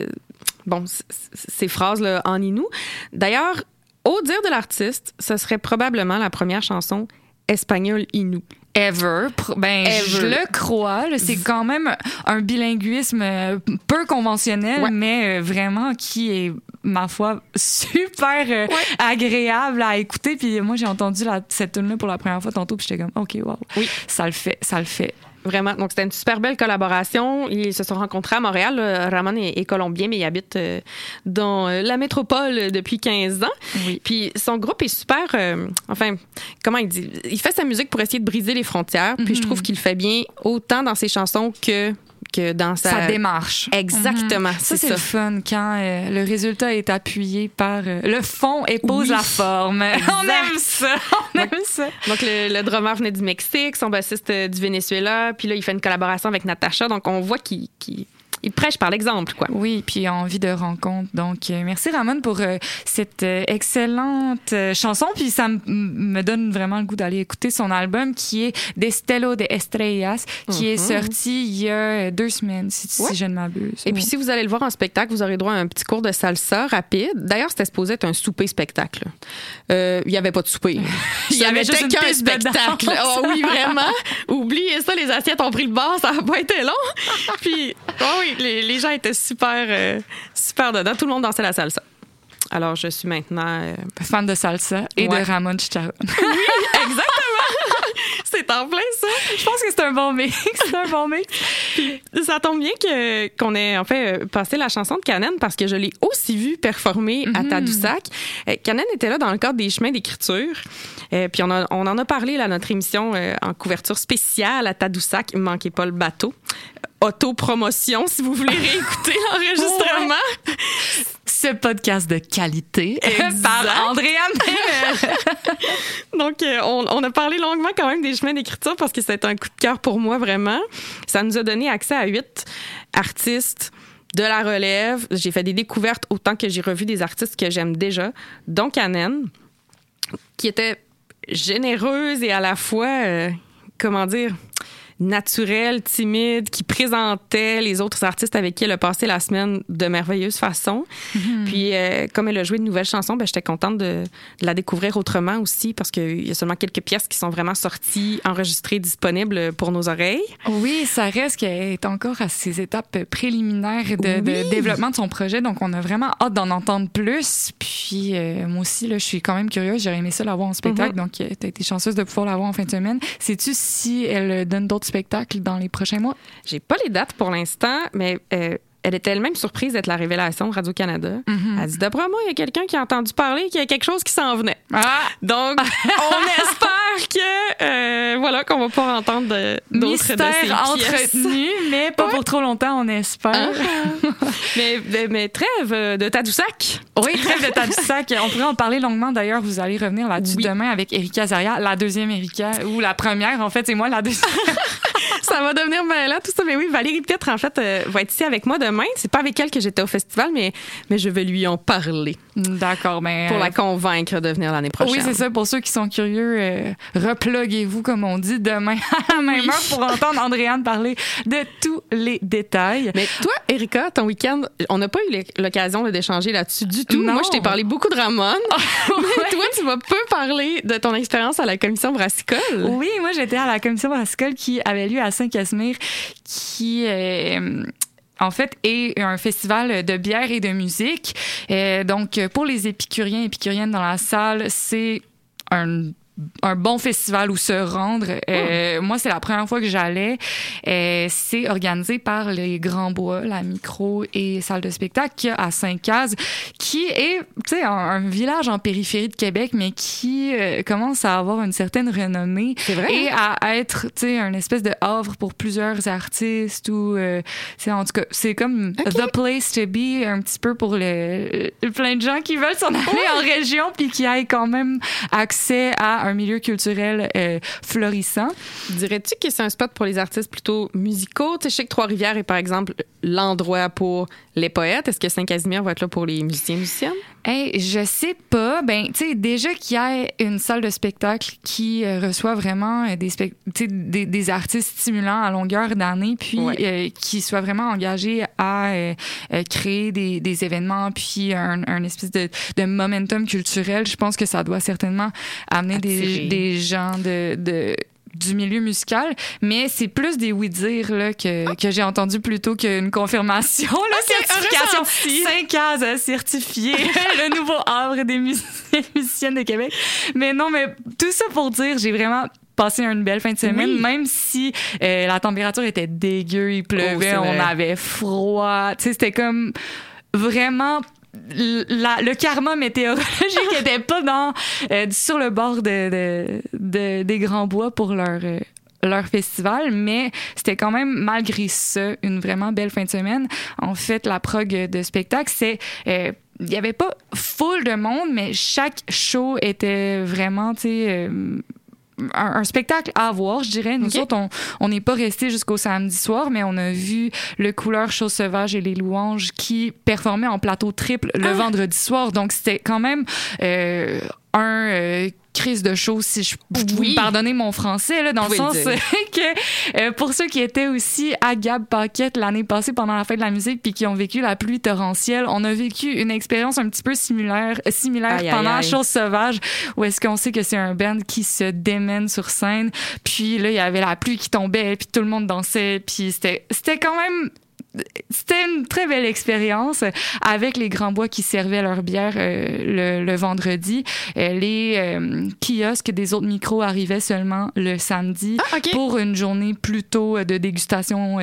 ces phrases-là en inou. D'ailleurs, au dire de l'artiste, ce serait probablement la première chanson espagnole inou. Ever. Je le crois. C'est quand même un bilinguisme peu conventionnel, mais vraiment qui est, ma foi, super agréable à écouter. Puis moi, j'ai entendu cette tune-là pour la première fois tantôt, puis j'étais comme, OK, wow. Oui. Ça le fait. Vraiment. Donc, c'était une super belle collaboration. Ils se sont rencontrés à Montréal. Ramon est colombien, mais il habite dans la métropole depuis 15 ans. Oui. Puis, son groupe est super... comment il dit? Il fait sa musique pour essayer de briser les frontières. Puis, je trouve qu'il le fait bien autant dans ses chansons que dans sa démarche. Exactement. C'est le fun quand le résultat est appuyé par le fond épouse la forme. On aime ça. Donc, le drummer venait du Mexique, son bassiste du Venezuela, puis là, il fait une collaboration avec Natacha. Donc, on voit qu'il prêche par l'exemple, quoi. Oui, puis envie de rencontre. Donc, merci Ramon pour cette excellente chanson. Puis ça me donne vraiment le goût d'aller écouter son album qui est Destello de Estrellas, qui est sorti il y a 2 semaines, si je ne m'abuse. Et puis, si vous allez le voir en spectacle, vous aurez droit à un petit cours de salsa rapide. D'ailleurs, c'était supposé être un souper-spectacle. Il n'y avait pas de souper. Il y avait juste qu'un spectacle. Oh oui, vraiment. Oubliez ça, les assiettes ont pris le bord, ça n'a pas été long. Puis, oui, les gens étaient super dedans. Tout le monde dansait la salsa. Alors, je suis maintenant... fan de salsa et de Ramon Chicharron. Oui, exactement! C'est en plein ça. Je pense que c'est un bon mix. Puis, ça tombe bien qu'on ait en fait passé la chanson de Kanen parce que je l'ai aussi vue performer à Tadoussac. Kanen était là dans le cadre des chemins d'écriture. Puis on en a parlé à notre émission en couverture spéciale à Tadoussac. Manquez pas le bateau. Autopromotion, si vous voulez réécouter l'enregistrement. Ce podcast de qualité par Andréane. Donc, on a parlé longuement quand même des chemins d'écriture parce que c'est un coup de cœur pour moi, vraiment. Ça nous a donné accès à 8 artistes de la relève. J'ai fait des découvertes autant que j'ai revu des artistes que j'aime déjà, dont Kanen, qui était généreuse et à la fois, naturelle, timide, qui présentait les autres artistes avec qui elle a passé la semaine de merveilleuse façon. Puis, comme elle a joué de nouvelles chansons, j'étais contente de la découvrir autrement aussi parce qu'il y a seulement quelques pièces qui sont vraiment sorties, enregistrées, disponibles pour nos oreilles. Oui, ça reste qu'elle est encore à ses étapes préliminaires de développement de son projet, donc on a vraiment hâte d'en entendre plus. Puis, moi aussi, là, je suis quand même curieuse. J'aurais aimé ça l'avoir en spectacle, donc tu as été chanceuse de pouvoir l'avoir en fin de semaine. Sais-tu si elle donne d'autres spectacles dans les prochains mois? J'ai pas les dates pour l'instant, mais elle était elle-même surprise d'être la révélation de Radio-Canada. Elle dit, d'après moi, il y a quelqu'un qui a entendu parler qu'il y a quelque chose qui s'en venait. Donc, on espère que voilà qu'on va pouvoir entendre d'autres Mystère de ces pièces. entretenu, mais pas pour trop longtemps, on espère. Mais trêve de Tadoussac. Oui, trêve de Tadoussac. On pourrait en parler longuement. D'ailleurs, vous allez revenir là-dessus demain avec Erika Azaria, la deuxième Erika, ou la première, en fait, c'est moi la deuxième. Ça va devenir mêlant, tout ça. Mais oui, Valérie Pitre, en fait, va être ici avec moi demain. C'est pas avec elle que j'étais au festival, mais je vais lui en parler. D'accord, mais... Pour la convaincre de venir l'année prochaine. Oui, c'est ça. Pour ceux qui sont curieux, repluguez-vous, comme on dit, demain à la même heure pour entendre Andréane parler de tous les détails. Mais toi, Erika, ton week-end, on n'a pas eu l'occasion d'échanger là-dessus du tout. Non. Moi, je t'ai parlé beaucoup de Ramon. Mais toi, tu vas peu parler de ton expérience à la commission brassicole. Oui, moi, j'étais à la commission brassicole qui avait lieu à Saint-Casimir, qui... en fait, est un festival de bière et de musique. Donc, pour les épicuriens et épicuriennes dans la salle, c'est un bon festival où se rendre. Moi, c'est la première fois que j'allais. C'est organisé par les Grands Bois, la micro et salle de spectacle qu'il y a à Saint-Caz, qui est, tu sais, un village en périphérie de Québec, mais qui commence à avoir une certaine renommée. C'est vrai, et à être, tu sais, un espèce de havre pour plusieurs artistes ou, en tout cas, c'est comme the place to be un petit peu pour plein de gens qui veulent s'en aller en région puis qui aient quand même accès à un milieu culturel florissant. Dirais-tu que c'est un spot pour les artistes plutôt musicaux? Tu sais, je sais que Trois-Rivières est, par exemple, l'endroit pour les poètes. Est-ce que Saint-Casimir va être là pour les musiciennes? Hey, je sais pas. Ben, tu sais, déjà qu'il y a une salle de spectacle qui reçoit vraiment des artistes stimulants à longueur d'année, puis qui soient vraiment engagés à créer des événements, puis un espèce de momentum culturel. Je pense que ça doit certainement amener des gens du milieu musical, mais c'est plus des oui-dire là, que j'ai entendu plutôt qu'une confirmation. Certification 5 cases certifiées, le nouveau havre des musiciennes de Québec. Mais non, mais tout ça pour dire, j'ai vraiment passé une belle fin de semaine, même si la température était dégueu, il pleuvait, on avait froid. Tu sais, c'était comme vraiment... le karma météorologique n'était pas sur le bord des Grands Bois pour leur festival, mais c'était quand même, malgré ça, une vraiment belle fin de semaine. En fait, la prog de spectacle, c'est... il n'y avait pas full de monde, mais chaque show était vraiment, tu sais... un spectacle à voir, je dirais. Nous autres, on n'est pas restés jusqu'au samedi soir, mais on a vu le Couleur Chose Sauvage et les Louanges qui performaient en plateau triple le vendredi soir. Donc, c'était quand même crise de show, si je vous pardonnez mon français, là, dans le sens que pour ceux qui étaient aussi à Gab Paquette l'année passée pendant la fête de la musique puis qui ont vécu la pluie torrentielle, on a vécu une expérience un petit peu similaire pendant Chose Sauvage, où est-ce qu'on sait que c'est un band qui se démène sur scène, puis là, il y avait la pluie qui tombait, puis tout le monde dansait, puis c'était quand même... C'était une très belle expérience avec les Grands Bois qui servaient leur bière le vendredi. Les kiosques des autres micros arrivaient seulement le samedi pour une journée plutôt de dégustation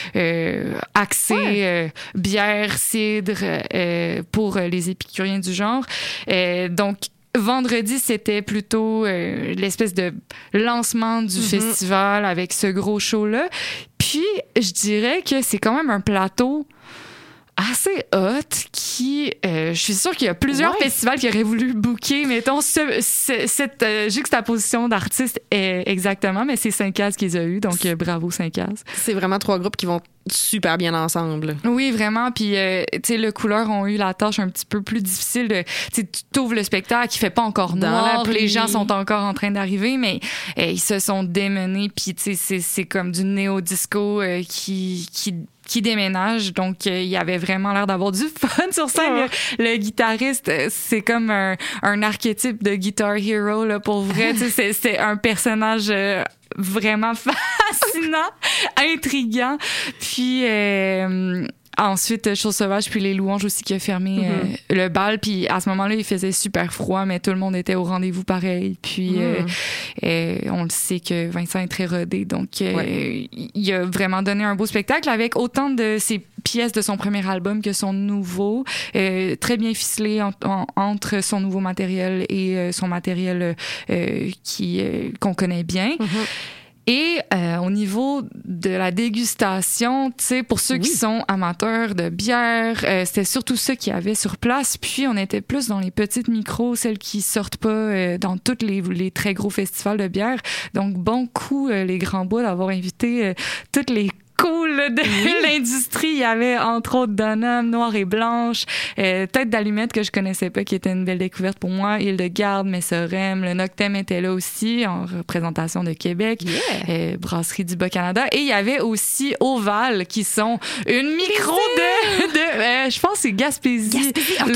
axée bière, cidre pour les épicuriens du genre. Donc, vendredi, c'était plutôt l'espèce de lancement du festival avec ce gros show-là. Puis, je dirais que c'est quand même un plateau assez hot qui... je suis sûre qu'il y a plusieurs festivals qui auraient voulu booker, mettons, cette juxtaposition d'artistes exactement, mais c'est Saint-Caz qu'ils ont eu, donc bravo Saint-Caz. C'est vraiment 3 groupes qui vont super bien ensemble. Oui, vraiment. Puis, tu sais, le Couleur ont eu la tâche un petit peu plus difficile de... Tu sais, tu t'ouvres le spectacle, il fait pas encore noir, les gens sont encore en train d'arriver, mais ils se sont démenés, puis tu sais, c'est comme du néo-disco qui déménage, donc il y avait vraiment l'air d'avoir du fun sur scène. Le guitariste, c'est comme un archétype de guitar hero, là, pour vrai. C'est un personnage vraiment fascinant, intriguant. Puis Ensuite, Chose sauvage, puis Les louanges aussi qui a fermé le bal. Puis à ce moment-là, il faisait super froid, mais tout le monde était au rendez-vous pareil. Puis on le sait que Vincent est très rodé, donc il a vraiment donné un beau spectacle avec autant de ses pièces de son premier album que son nouveau, très bien ficelé entre son nouveau matériel et son matériel qu'on connaît bien. Et au niveau de la dégustation, tu sais, pour ceux qui sont amateurs de bière, c'était surtout ça qu'il y avait sur place. Puis on était plus dans les petites micros, celles qui sortent pas dans tous les très gros festivals de bière. Donc bon coup les Grands Bois d'avoir invité toutes les cool de l'industrie. Il y avait entre autres Donham, Noir et Blanche, Tête d'Allumette que je connaissais pas, qui était une belle découverte pour moi, Île-de-Garde, Messorem, le Noctem était là aussi en représentation de Québec, Brasserie du Bas-Canada, et il y avait aussi Oval qui sont une micro de je pense que c'est Gaspésie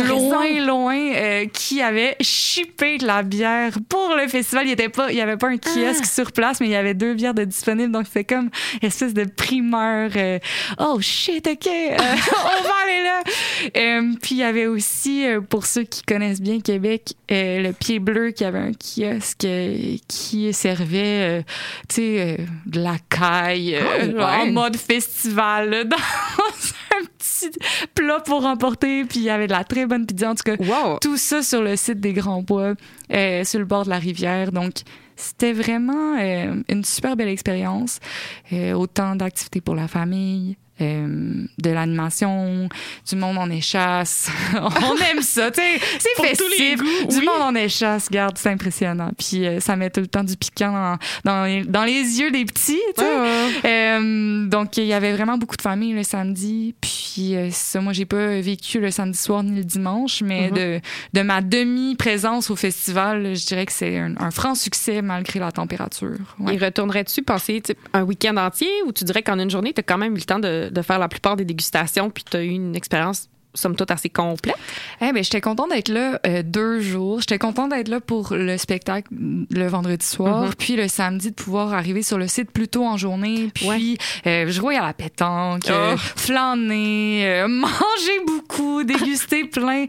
loin, qui avait shippé de la bière pour le festival. Il y avait pas un kiosque sur place, mais il y avait 2 bières de disponibles, donc c'est comme une espèce de primeur. Oh shit, ok, on va aller là. Puis il y avait aussi, pour ceux qui connaissent bien Québec, le Pied Bleu qui avait un kiosque qui servait, tu sais, de la caille en mode festival là, dans un petit plat pour emporter. Puis il y avait de la très bonne pizza. En tout cas, tout ça sur le site des Grands Bois, sur le bord de la rivière. Donc c'était vraiment une super belle expérience. Autant d'activités pour la famille, de l'animation, du monde en échasse. On aime ça, tu sais, c'est pour festif. Du monde en échasse, regarde, c'est impressionnant. Puis ça met tout le temps du piquant dans les yeux des petits, tu sais. Donc il y avait vraiment beaucoup de familles le samedi. Puis ça, moi j'ai pas vécu le samedi soir ni le dimanche, mais de ma demi-présence au festival, je dirais que c'est un franc succès malgré la température. Et retournerais-tu passer un week-end entier, ou tu dirais qu'en une journée t'as quand même eu le temps de faire la plupart des dégustations, puis tu as eu une expérience somme toute assez complète? J'étais contente d'être là 2 jours. J'étais contente d'être là pour le spectacle le vendredi soir, puis le samedi de pouvoir arriver sur le site plus tôt en journée, puis jouer à la pétanque, flâner, manger beaucoup, déguster plein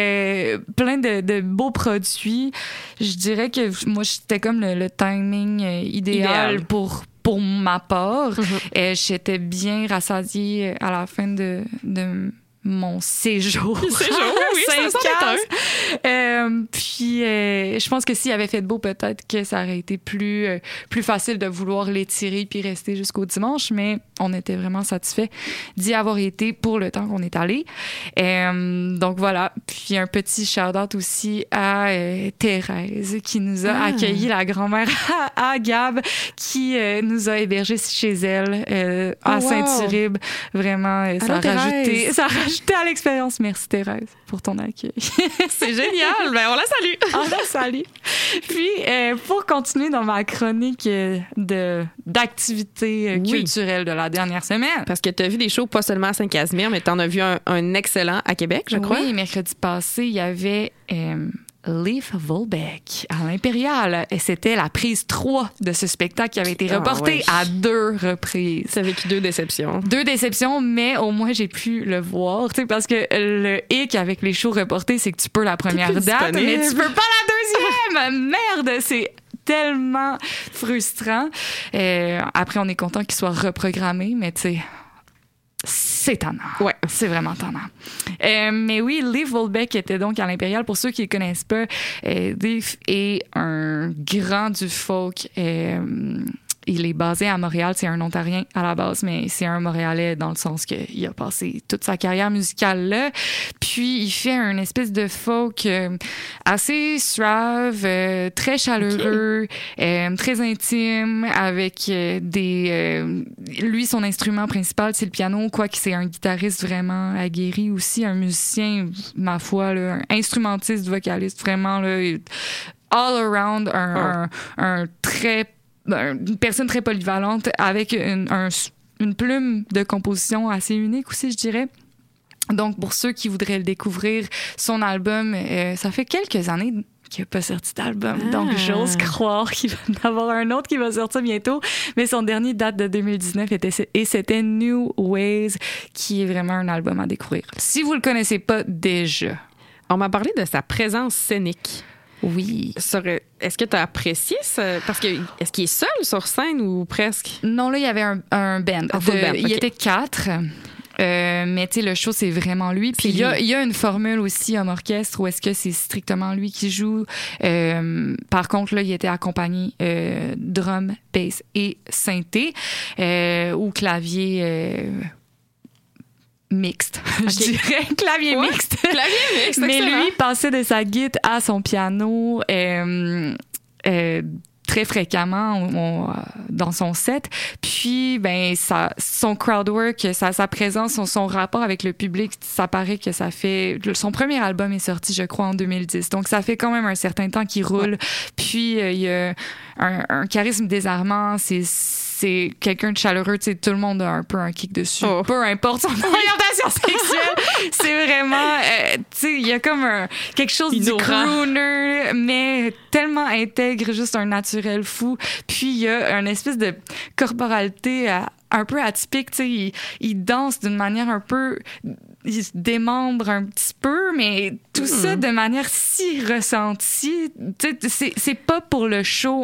de beaux produits. Je dirais que moi, c'était comme le timing idéal pour ma part. J'étais bien rassasiée à la fin de mon séjour. Oui, ça puis je pense que s'il avait fait beau, peut-être que ça aurait été plus facile de vouloir l'étirer puis rester jusqu'au dimanche, mais on était vraiment satisfaits d'y avoir été pour le temps qu'on est allé. Donc voilà. Puis un petit shout-out aussi à Thérèse qui nous a accueillis, la grand-mère à Gab, qui nous a hébergés chez elle à Saint-Uribe. Vraiment, ça a rajouté à l'expérience. Merci Thérèse pour ton accueil. C'est génial. Ben, on la salue. On la salue. Puis, pour continuer dans ma chronique d'activités culturelles de la dernière semaine. Parce que tu as vu des shows pas seulement à Saint-Casimir, mais tu en as vu un excellent à Québec, je crois. Oui, mercredi passé, il y avait Leif Volbeck à l'Impérial. Et c'était la prise 3 de ce spectacle qui avait été reporté à 2 reprises. Ça a vécu 2 déceptions. 2 déceptions, mais au moins j'ai pu le voir. Tu sais, parce que le hic avec les shows reportés, c'est que tu peux la première date, mais tu peux pas la deuxième. Merde, c'est tellement frustrant. Après, on est content qu'il soit reprogrammé, mais tu sais, c'est tannant. Ouais. C'est vraiment tannant. Mais oui, Leif Volbeck était donc à l'Impérial. Pour ceux qui ne le connaissent pas, Leif est un grand du folk. Il est basé à Montréal. C'est un Ontarien à la base, mais c'est un Montréalais dans le sens qu'il a passé toute sa carrière musicale là. Puis, il fait une espèce de folk assez suave, très chaleureux, très intime, avec lui, son instrument principal, c'est le piano, quoique c'est un guitariste vraiment aguerri aussi, un musicien, ma foi, là, un instrumentiste, vocaliste, vraiment, là, all around, une personne très polyvalente avec une plume de composition assez unique aussi, je dirais. Donc, pour ceux qui voudraient le découvrir, son album, ça fait quelques années qui n'a pas sorti d'album. Donc, j'ose croire qu'il va en avoir un autre qui va sortir bientôt. Mais son dernier date de 2019 et c'était New Ways, qui est vraiment un album à découvrir. Si vous le connaissez pas déjà. On m'a parlé de sa présence scénique. Oui. Est-ce que tu as apprécié ça? Parce que est-ce qu'il est seul sur scène ou presque? Non, là, il y avait un band. Il était 4. Mais tu sais, le show, c'est vraiment lui. Puis il y a une formule aussi en orchestre où est-ce que c'est strictement lui qui joue. Par contre, là, il était accompagné drum, bass et synthé ou clavier... mixte, je dirais. Clavier mixte. Clavier mixte, mais excellent. lui, passait de sa guitare à son piano très fréquemment dans son set. Puis, ben, son crowd work, sa présence, son rapport avec le public, ça paraît que ça fait... Son premier album est sorti, je crois, en 2010. Donc, ça fait quand même un certain temps qu'il roule. Puis, il y a un charisme désarmant. C'est quelqu'un de chaleureux, tu sais, tout le monde a un peu un kick dessus. Peu importe son orientation sexuelle. C'est vraiment, tu sais, il y a comme quelque chose du crooner, mais tellement intègre, juste un naturel fou. Puis il y a une espèce de corporalité un peu atypique, tu sais, il danse d'une manière un peu... Il se démembre un petit peu, mais tout ça de manière si ressentie. Tu sais, c'est pas pour le show.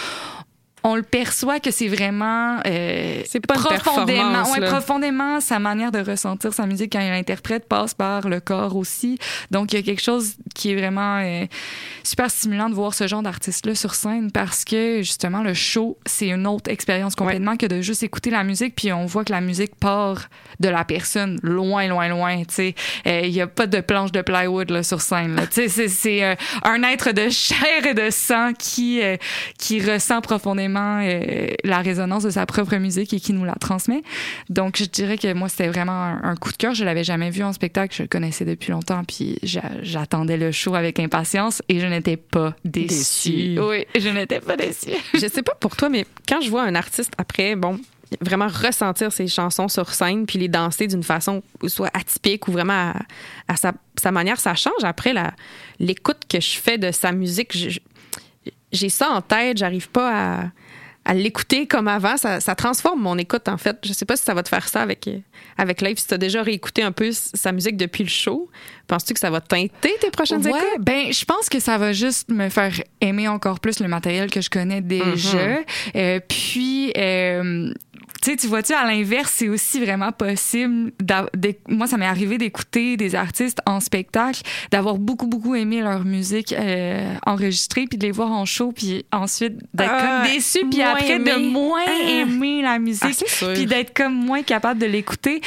On le perçoit que c'est vraiment c'est pas profondément sa manière de ressentir sa musique quand il l'interprète passe par le corps aussi. Donc il y a quelque chose qui est vraiment super stimulant de voir ce genre d'artiste-là sur scène parce que justement le show c'est une autre expérience complètement que de juste écouter la musique puis on voit que la musique part de la personne loin tu sais. Il y a pas de planche de plywood là, sur scène là. Tu sais c'est un être de chair et de sang qui ressent profondément la résonance de sa propre musique et qui nous la transmet. Donc, je dirais que moi, c'était vraiment un coup de cœur. Je l'avais jamais vu en spectacle. Je le connaissais depuis longtemps, puis j'attendais le show avec impatience et je n'étais pas déçue. Oui, je n'étais pas déçue. Je sais pas pour toi, mais quand je vois un artiste après, vraiment ressentir ses chansons sur scène puis les danser d'une façon soit atypique ou vraiment à sa manière, ça change après l'écoute que je fais de sa musique. J'ai ça en tête, j'arrive pas à l'écouter comme avant. Ça transforme mon écoute, en fait. Je sais pas si ça va te faire ça avec Live. Si tu as déjà réécouté un peu sa musique depuis le show, penses-tu que ça va teinter tes prochaines écoutes? Ben, je pense que ça va juste me faire aimer encore plus le matériel que je connais déjà. Puis... tu vois-tu, à l'inverse, c'est aussi vraiment possible. Moi, ça m'est arrivé d'écouter des artistes en spectacle, d'avoir beaucoup aimé leur musique enregistrée, puis de les voir en show, puis ensuite d'être comme déçu, puis après de moins aimer la musique, puis d'être comme moins capable de l'écouter.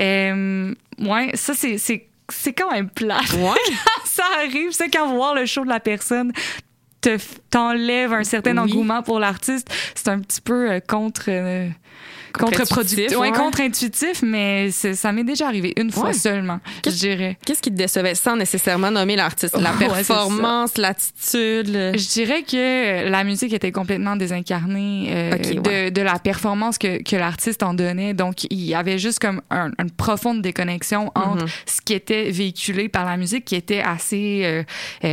Ça, c'est quand même plate. Ouais. Ça arrive, c'est quand voir le show de la personne t'enlève un certain engouement pour l'artiste, c'est un petit peu contre-productif. Contre-intuitif, mais ça m'est déjà arrivé une fois seulement, je dirais. Qu'est-ce qui te décevait sans nécessairement nommer l'artiste? La performance, l'attitude? Je dirais que la musique était complètement désincarnée de la performance que l'artiste en donnait. Donc, il y avait juste comme une profonde déconnexion entre ce qui était véhiculé par la musique, qui était assez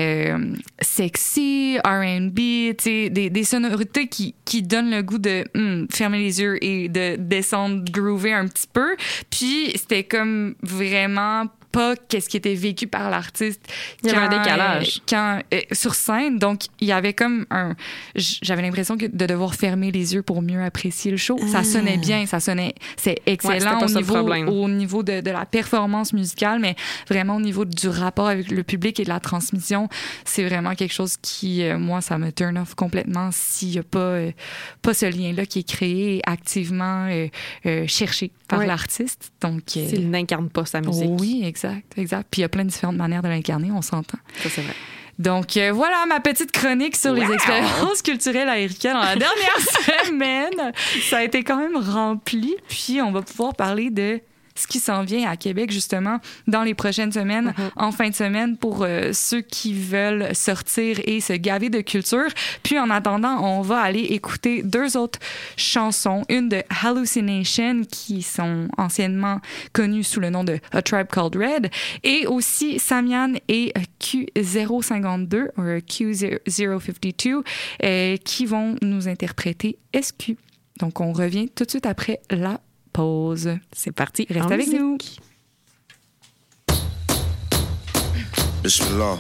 sexy, R&B, des sonorités qui donnent le goût de fermer les yeux et de descendre, groover un petit peu. Puis c'était comme vraiment pas qu'est-ce qui était vécu par l'artiste. Il y avait un décalage. Sur scène, donc il y avait comme j'avais l'impression de devoir fermer les yeux pour mieux apprécier le show. Ça sonnait bien, c'est excellent au niveau de la performance musicale, mais vraiment au niveau du rapport avec le public et de la transmission, c'est vraiment quelque chose qui, moi, ça me turn off complètement s'il y a pas ce lien-là qui est créé et activement cherché par l'artiste. Donc, s'il n'incarne pas sa musique. Oui, exact. Puis il y a plein de différentes manières de l'incarner, on s'entend. Ça, c'est vrai. Donc, voilà ma petite chronique sur les expériences culturelles à Erika dans la dernière semaine. Ça a été quand même rempli. Puis, on va pouvoir parler de ce qui s'en vient à Québec, justement, dans les prochaines semaines, en fin de semaine, pour ceux qui veulent sortir et se gaver de culture. Puis, en attendant, on va aller écouter 2 autres chansons. Une de Hallucination, qui sont anciennement connues sous le nom de A Tribe Called Red, et aussi Samian et Q052, ou Q052, qui vont nous interpréter SQ. Donc, on revient tout de suite après la pause. C'est parti. Reste avec nous. Bismillah.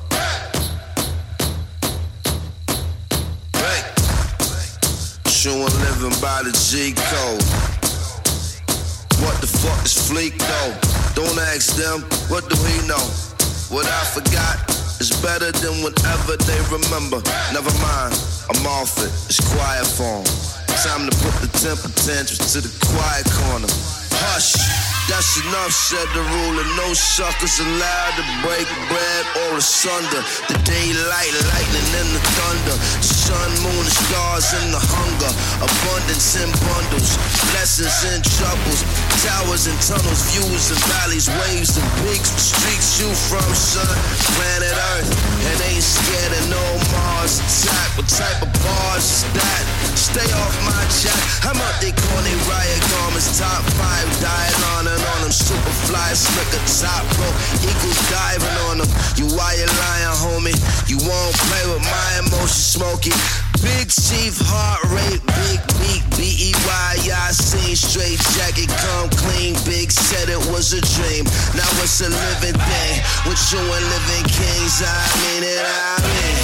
Hey. Chewing living by the G code. What the fuck is Fleek though? Don't ask them, what do we know? What I forgot is better than whatever they remember. Never mind, I'm off it. It's quiet form. Time to put the temper tantrums to the quiet corner. Hush, that's enough, said the ruler. No suckers allowed to break bread or asunder. The daylight, lightning and the thunder. The sun, moon, the stars and the hunger. Abundance in bundles, blessings and troubles. Towers and tunnels, views and valleys, waves and peaks. Streets you from, son, planet Earth. And ain't scared of no Mars attack. What type of bars is that? Stay off my jack. I'm up they corny riot garments. Top 5 dying on and on them. Superfly, slicker, top rope. Eagles diving on them. You why you lying, homie? You won't play with my emotions, Smokey. Big chief, heart rate, big beat, B-E-Y, I seen straight jacket, come clean, big said it was a dream, now it's a living thing, with you and living kings, I mean it, I mean,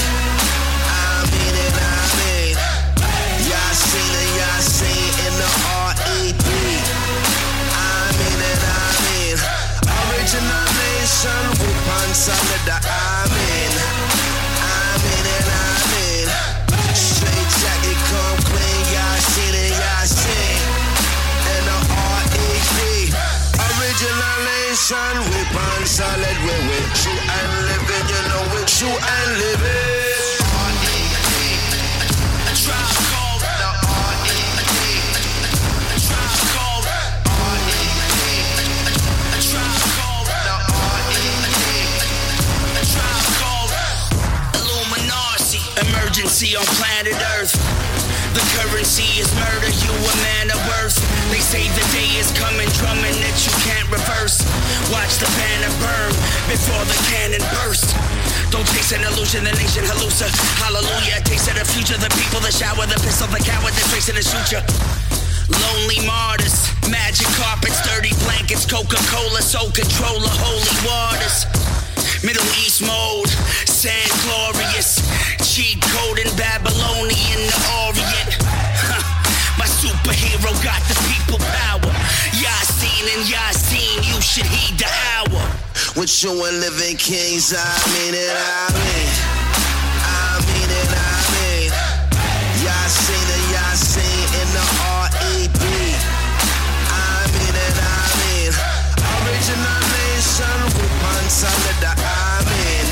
Yasin in the R-E-D, I mean it, original nation, Wupan Salada, I mean it, straight jacket, come clean, Yasin and Yasin, and the R-E-D, original nation, Wupan Solid, we're with true and living, you know we're true and living. Emergency on planet Earth. The currency is murder, you a man of worth. They say the day is coming, drumming that you can't reverse. Watch the banner burn before the cannon burst. Don't taste an illusion, the nation hallucina. Hallelujah, taste of the future. The people that shower, the pistol, the coward that's racing to shoot ya. Lonely martyrs, magic carpets, dirty blankets, Coca-Cola, soul controller, holy waters. Middle East mode, sand glorious, cheat code in Babylonian the Orient. My superhero got the people power. Yasin and Yasin, you should heed the hour. With you and living kings, I mean it, I mean it. Yasin and Yasin in the R-E-D, I mean it, original nation, Wupan Salada, I mean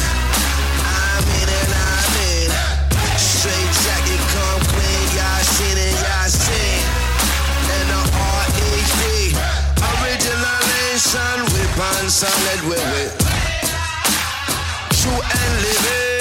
it, straight jacket, come clean, Yasin and Yasin, and the R-E-D, original nation, Wupan Solid, we're with true and living.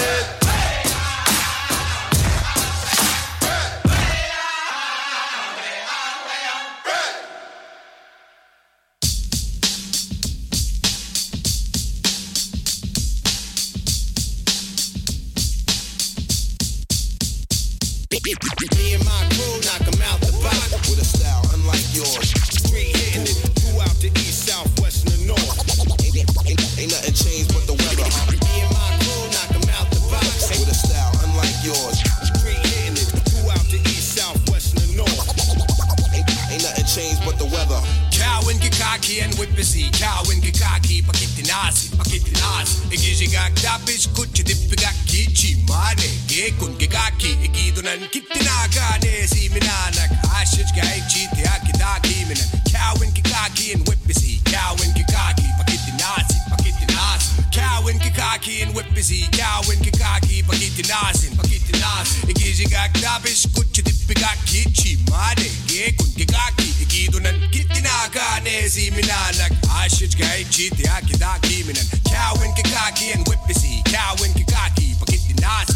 Me and my crew knock 'em out the box with a style unlike yours. Three hitting it throughout the east, south, west, and the north. Ain't nothing changed but the weather. Me and my crew knock 'em out the box with a style unlike yours. Three hitting it throughout the east, south, west, and the north. Ain't nothing changed but the weather. Kawin kikaki and whippisi, kawin kikaki pakitinasi, Igijigak dapish kuchi dipigaki chimane, gekun kikaki, igidunan kitinagane, si minanak, ashish gai chiti akidaki minan, kawin kikaki and whippisi, kawin kikaki pakitinasi, kawin kikaki and whippisi, kawin kikaki pakitinasi, Igijigak dapish kuchi dipigaki chimane, gekun kikaki, igidunan kitinagane, see me now like I should guy cheat the aki daki minen cow and kaki and whip see cow and kaki paket the nazi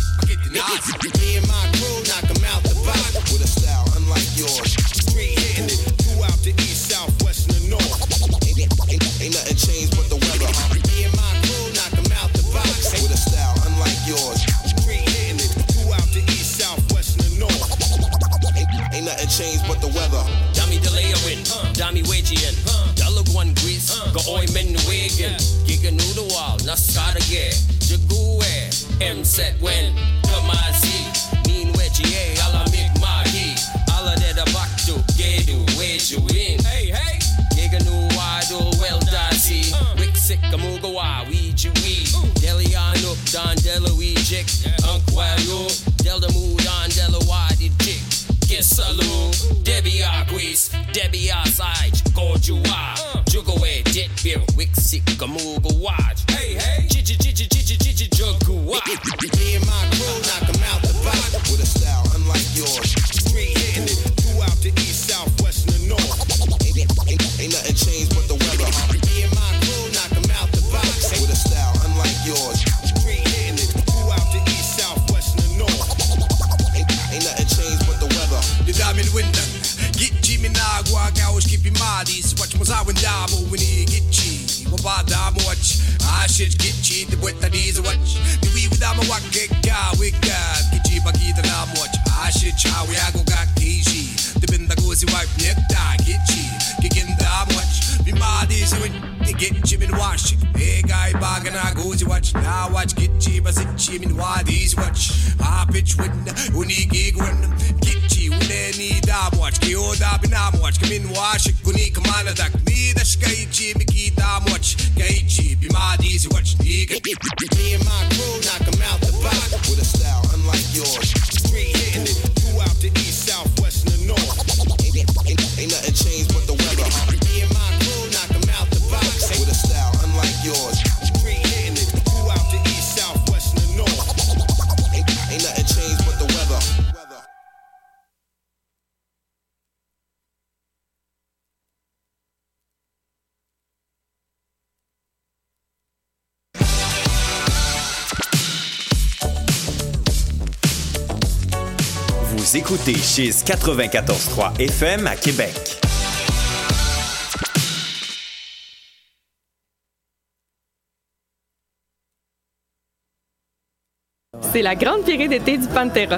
me and my crew knock 'em out the box with a style unlike yours. Street hitting it throughout the east, south, west, and the north. Ain't nothing changed but the weather. Me and my crew knock 'em out the box with a style unlike yours. Street hitting it throughout the east, south, west, and the north. Ain't nothing changed but the weather. Dami Delayawin, Dami Wajian, Dalagwan Grease, Gaoy Men Wagan, Giga Noodle Wall, Nasada Gear, Jaguar, M Set Wen, Kamazi, Mean Wedgie, Ala Mick Mahi, Ala Deda Baktu, Gedu, Weju in. Hey, hey, Giga Nu Wado, Well Dazi, Wick Sick, Amugawa, Weeju Wee, Deliano, Don Delowe Jick, Unc Walu, Delta Mood on Delawadi Jick. Salu, Debbie Aquis, Debbie Aside, Gojua, Jugoe, Ditbeer, Wixik, Gamuga Watch. Hey, hey, Gigi, Jugua. Me and my crew knock 'em out the box with a style unlike yours. Street hitting it throughout the east, south, west, and the north. Ain't nothing changed but the weather. Me and my crew knock 'em out the box with a style unlike yours. Street hitting it throughout the east, south, west, and the north. Ain't nothing changed but the weather. The diamond window, get Jimmy Nagua, Gaush, keep your bodies. Watch Mazawan Damo when he get cheese. Wabada watch, I should get cheat the wet that is a watch. The wee with Dama Waka, we got Kichi Baki the Lam watch. I should chow, we go got Kishi. The Bindagosi wipe, neck die, get cheat. Kick in the watch, be bodies when they get Jimmy wash. Hey guy, bag and I goes watch. Now watch, get cheap, I sit Jimmy Wadis watch. I pitch when he gig when get cheap. Ni da watch, ki oda bina watch, kamin wash, kuni kamana dak, ni da shkaichi, miki da watch, kaichi, bimadi si watch, ni me and my crew knock 'em out the box with a style unlike yours. Street hitting it throughout the east, south, west, and the north. Ain't nothing changed but the weather. Me and my crew knock 'em out the box with a style unlike yours. Street hitting it throughout the east, south, west, and the north. Ain't nothing changed but the weather. Vous écoutez Chiz 94.3 FM à Québec. C'est la grande virée d'été du Pantera.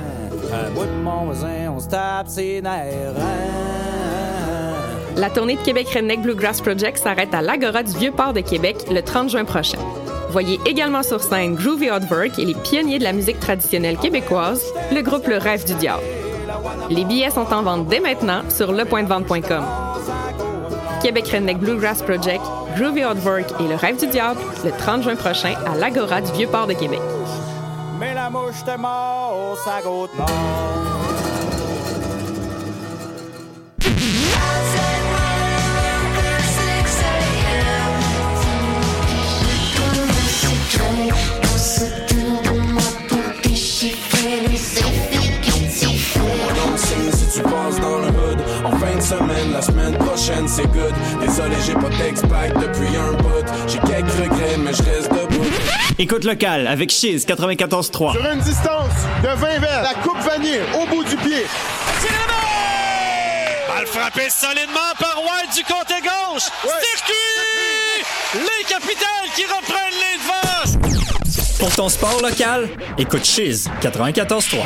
La tournée de Québec Redneck Bluegrass Project s'arrête à l'Agora du Vieux-Port de Québec le 30 juin prochain. Voyez également sur scène Groovy Hardwork et les pionniers de la musique traditionnelle québécoise, le groupe Le Rêve du Diable. Les billets sont en vente dès maintenant sur lepointdevente.com. Québec Redneck Bluegrass Project, Groovy Hardwork et Le Rêve du Diable, le 30 juin prochain à l'Agora du Vieux-Port de Québec. Mais la mouche te mord, ça goûte mort. Si tu passes dans le hood en fin de semaine, la semaine prochaine c'est good. Désolé, j'ai pas d'ex-pack depuis un bout. J'ai quelques regrets, mais je reste debout. Écoute local avec Chiz 94.3. Sur une distance de 20 verres, la coupe vanille au bout du pied. Balle frappée solidement par White du côté gauche. Ouais. Circuit! Les Capitals qui reprennent les devants. Pour ton sport local, écoute Chiz 94.3.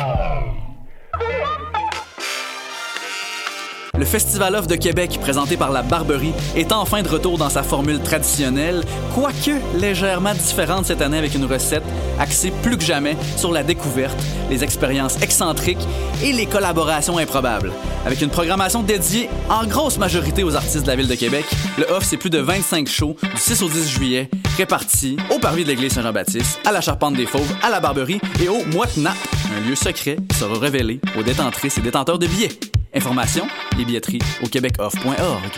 Le Festival Off de Québec, présenté par la Barberie, est enfin de retour dans sa formule traditionnelle, quoique légèrement différente cette année avec une recette axée plus que jamais sur la découverte, les expériences excentriques et les collaborations improbables. Avec une programmation dédiée en grosse majorité aux artistes de la Ville de Québec, le Off, c'est plus de 25 shows du 6 au 10 juillet, répartis au parvis de l'église Saint-Jean-Baptiste, à la Charpente des Fauves, à la Barberie et au Moite-Nap, un lieu secret qui sera révélé aux détentrices et détenteurs de billets. Informations et billetteries au québecoff.org.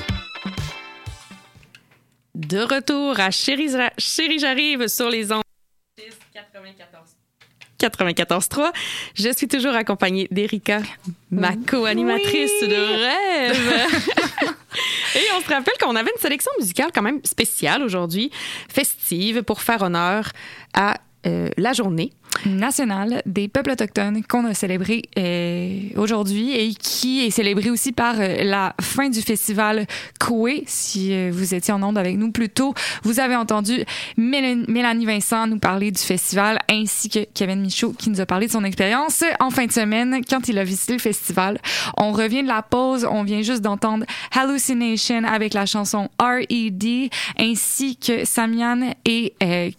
De retour à Chérie, j'arrive sur les ondes 94. 94.3. Je suis toujours accompagnée d'Erika, ma co-animatrice de rêve. Et on se rappelle qu'on avait une sélection musicale quand même spéciale aujourd'hui, festive, pour faire honneur à la journée nationale des peuples autochtones qu'on a célébré aujourd'hui et qui est célébrée aussi par la fin du festival Coué. Si vous étiez en onde avec nous plus tôt, vous avez entendu Mélanie Vincent nous parler du festival ainsi que Kevin Michaud qui nous a parlé de son expérience en fin de semaine quand il a visité le festival. On revient de la pause, on vient juste d'entendre Hallucination avec la chanson R.E.D. ainsi que Samian et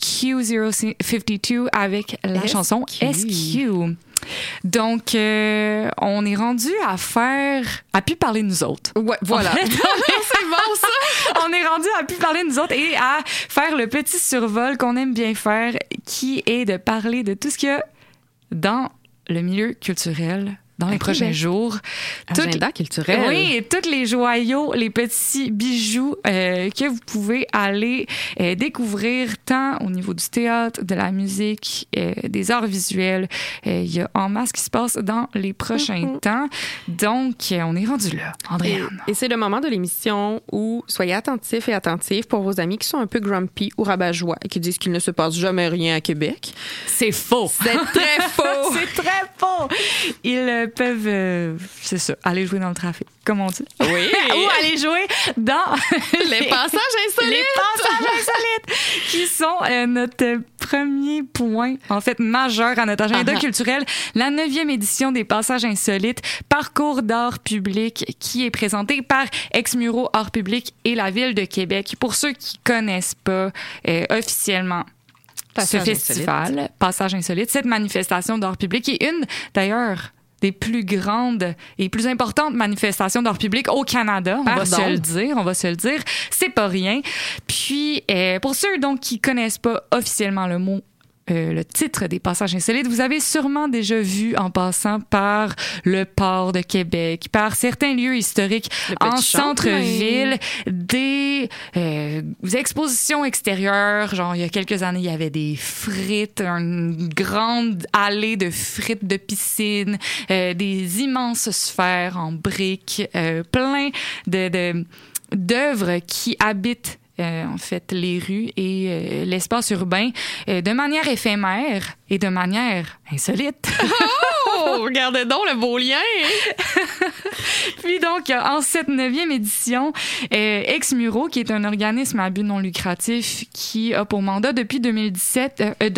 Q052 avec la chanson SQ. Donc, on est rendu à plus parler de nous autres. Ouais, voilà. C'est bon, ça! On est rendu à plus parler de nous autres et à faire le petit survol qu'on aime bien faire, qui est de parler de tout ce qu'il y a dans le milieu culturel dans les prochains jours. Agenda culturel. Oui, tous les joyaux, les petits bijoux que vous pouvez aller découvrir tant au niveau du théâtre, de la musique, des arts visuels. Il y a en masse qui se passe dans les prochains temps. Donc, on est rendu là, Andréane. Et c'est le moment de l'émission où soyez attentifs et attentives pour vos amis qui sont un peu grumpy ou rabat-joie et qui disent qu'il ne se passe jamais rien à Québec. C'est faux! C'est très faux! C'est très faux! Ils peuvent, c'est ça, aller jouer dans le trafic, comme on dit. Oui. Ou aller jouer dans les passages insolites. Les passages insolites, qui sont notre premier point, en fait, majeur à notre agenda culturel. La 9e édition des passages insolites, parcours d'art public, qui est présenté par Exmuro Art Public et la Ville de Québec. Pour ceux qui connaissent pas officiellement ce festival, Passage insolite, cette manifestation d'art public est une, d'ailleurs, des plus grandes et plus importantes manifestations d'art public au Canada. On va se le dire. C'est pas rien. Puis, pour ceux donc qui connaissent pas officiellement le mot, le titre des passages insolites, vous avez sûrement déjà vu en passant par le port de Québec, par certains lieux historiques en centre-ville, des expositions extérieures. Genre, il y a quelques années, il y avait des frites, une grande allée de frites de piscine, des immenses sphères en briques, plein d'œuvres qui habitent en fait, les rues et l'espace urbain de manière éphémère et de manière insolite. Oh! Regardez donc le beau lien! Puis donc, en cette 9e édition, Exmuro, qui est un organisme à but non lucratif qui a pour mandat depuis 2007,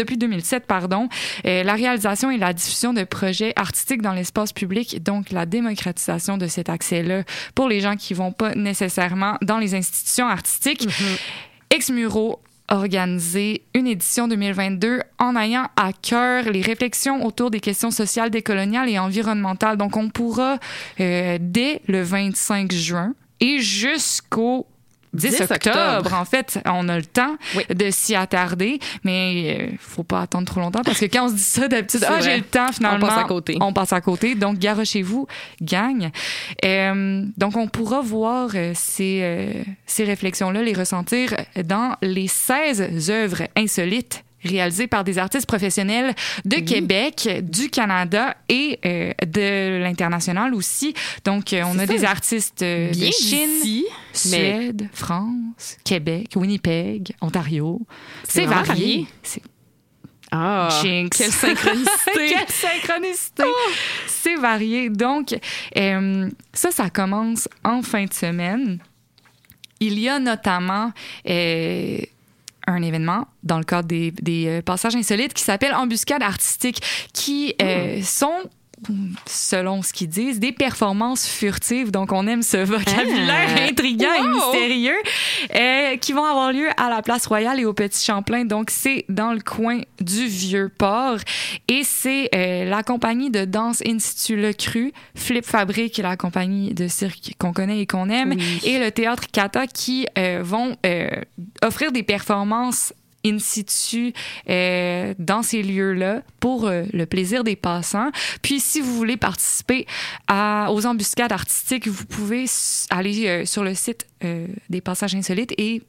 la réalisation et la diffusion de projets artistiques dans l'espace public, donc la démocratisation de cet accès-là pour les gens qui vont pas nécessairement dans les institutions artistiques. Exmuro organisé une édition 2022 en ayant à cœur les réflexions autour des questions sociales, décoloniales et environnementales. Donc, on pourra, dès le 25 juin et jusqu'au 10 octobre, en fait, on a le temps de s'y attarder, mais faut pas attendre trop longtemps parce que quand on se dit ça d'habitude, j'ai le temps, finalement, on passe à côté. Donc, garochez-vous, gang. Donc, on pourra voir ces réflexions-là, les ressentir dans les 16 œuvres insolites réalisées par des artistes professionnels de Québec, du Canada et de l'international aussi. Donc, on a des artistes de Chine, Suède, France, Québec, Winnipeg, Ontario. C'est varié. Jinx. Quelle synchronicité! Quelle synchronicité! C'est varié. Donc, ça commence en fin de semaine. Il y a notamment un événement dans le cadre des passages insolites qui s'appelle Embuscade artistique, qui sont, selon ce qu'ils disent, des performances furtives. Donc, on aime ce vocabulaire intriguant et mystérieux qui vont avoir lieu à la Place Royale et au Petit Champlain. Donc, c'est dans le coin du Vieux-Port. Et c'est la compagnie de danse Institut Le Cru, Flip Fabrique, la compagnie de cirque qu'on connaît et qu'on aime, et le Théâtre Kata qui vont offrir des performances in situ dans ces lieux-là pour le plaisir des passants. Puis, si vous voulez participer aux embuscades artistiques, vous pouvez aller sur le site des Passages insolites et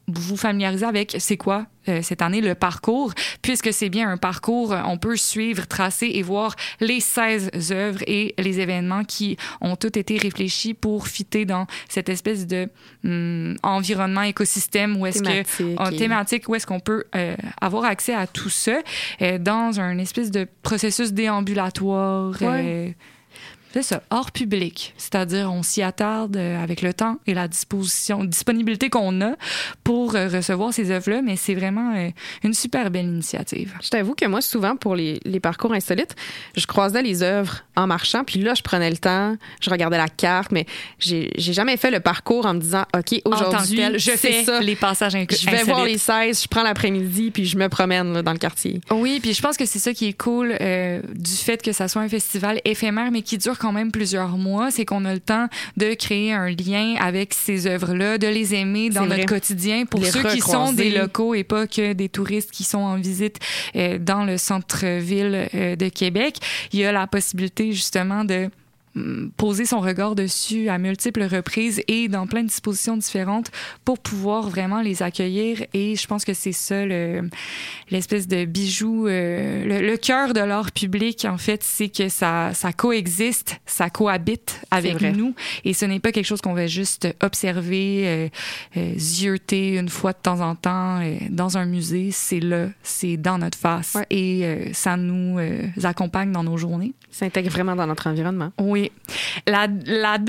vous familiariser avec c'est quoi cette année le parcours. Puisque c'est bien un parcours, on peut suivre, tracer et voir les 16 œuvres et les événements qui ont tous été réfléchis pour fitter dans cette espèce de environnement, écosystème où est-ce thématique, où est-ce qu'on peut avoir accès à tout ça dans un espèce de processus déambulatoire. C'est ça, hors public. C'est-à-dire, on s'y attarde avec le temps et la disponibilité qu'on a pour recevoir ces œuvres-là, mais c'est vraiment une super belle initiative. Je t'avoue que moi, souvent, pour les parcours insolites, je croisais les œuvres en marchant, puis là, je prenais le temps, je regardais la carte, mais j'ai jamais fait le parcours en me disant, OK, aujourd'hui, je fais ça. Les passages insolites. Je vais voir les 16, je prends l'après-midi, puis je me promène là, dans le quartier. Oui, puis je pense que c'est ça qui est cool du fait que ça soit un festival éphémère, mais qui dure quand même plusieurs mois, c'est qu'on a le temps de créer un lien avec ces œuvres-là, de les aimer dans notre quotidien pour ceux qui sont des locaux et pas que des touristes qui sont en visite dans le centre-ville de Québec. Il y a la possibilité justement de poser son regard dessus à multiples reprises et dans plein de dispositions différentes pour pouvoir vraiment les accueillir. Et je pense que c'est ça l'espèce de bijou, le cœur de l'art public, en fait, c'est que ça coexiste, ça cohabite avec nous. Et ce n'est pas quelque chose qu'on va juste observer, zioter une fois de temps en temps dans un musée. C'est là, c'est dans notre face. Ouais. Et ça nous accompagne dans nos journées. Ça intègre vraiment dans notre environnement. Oui. Le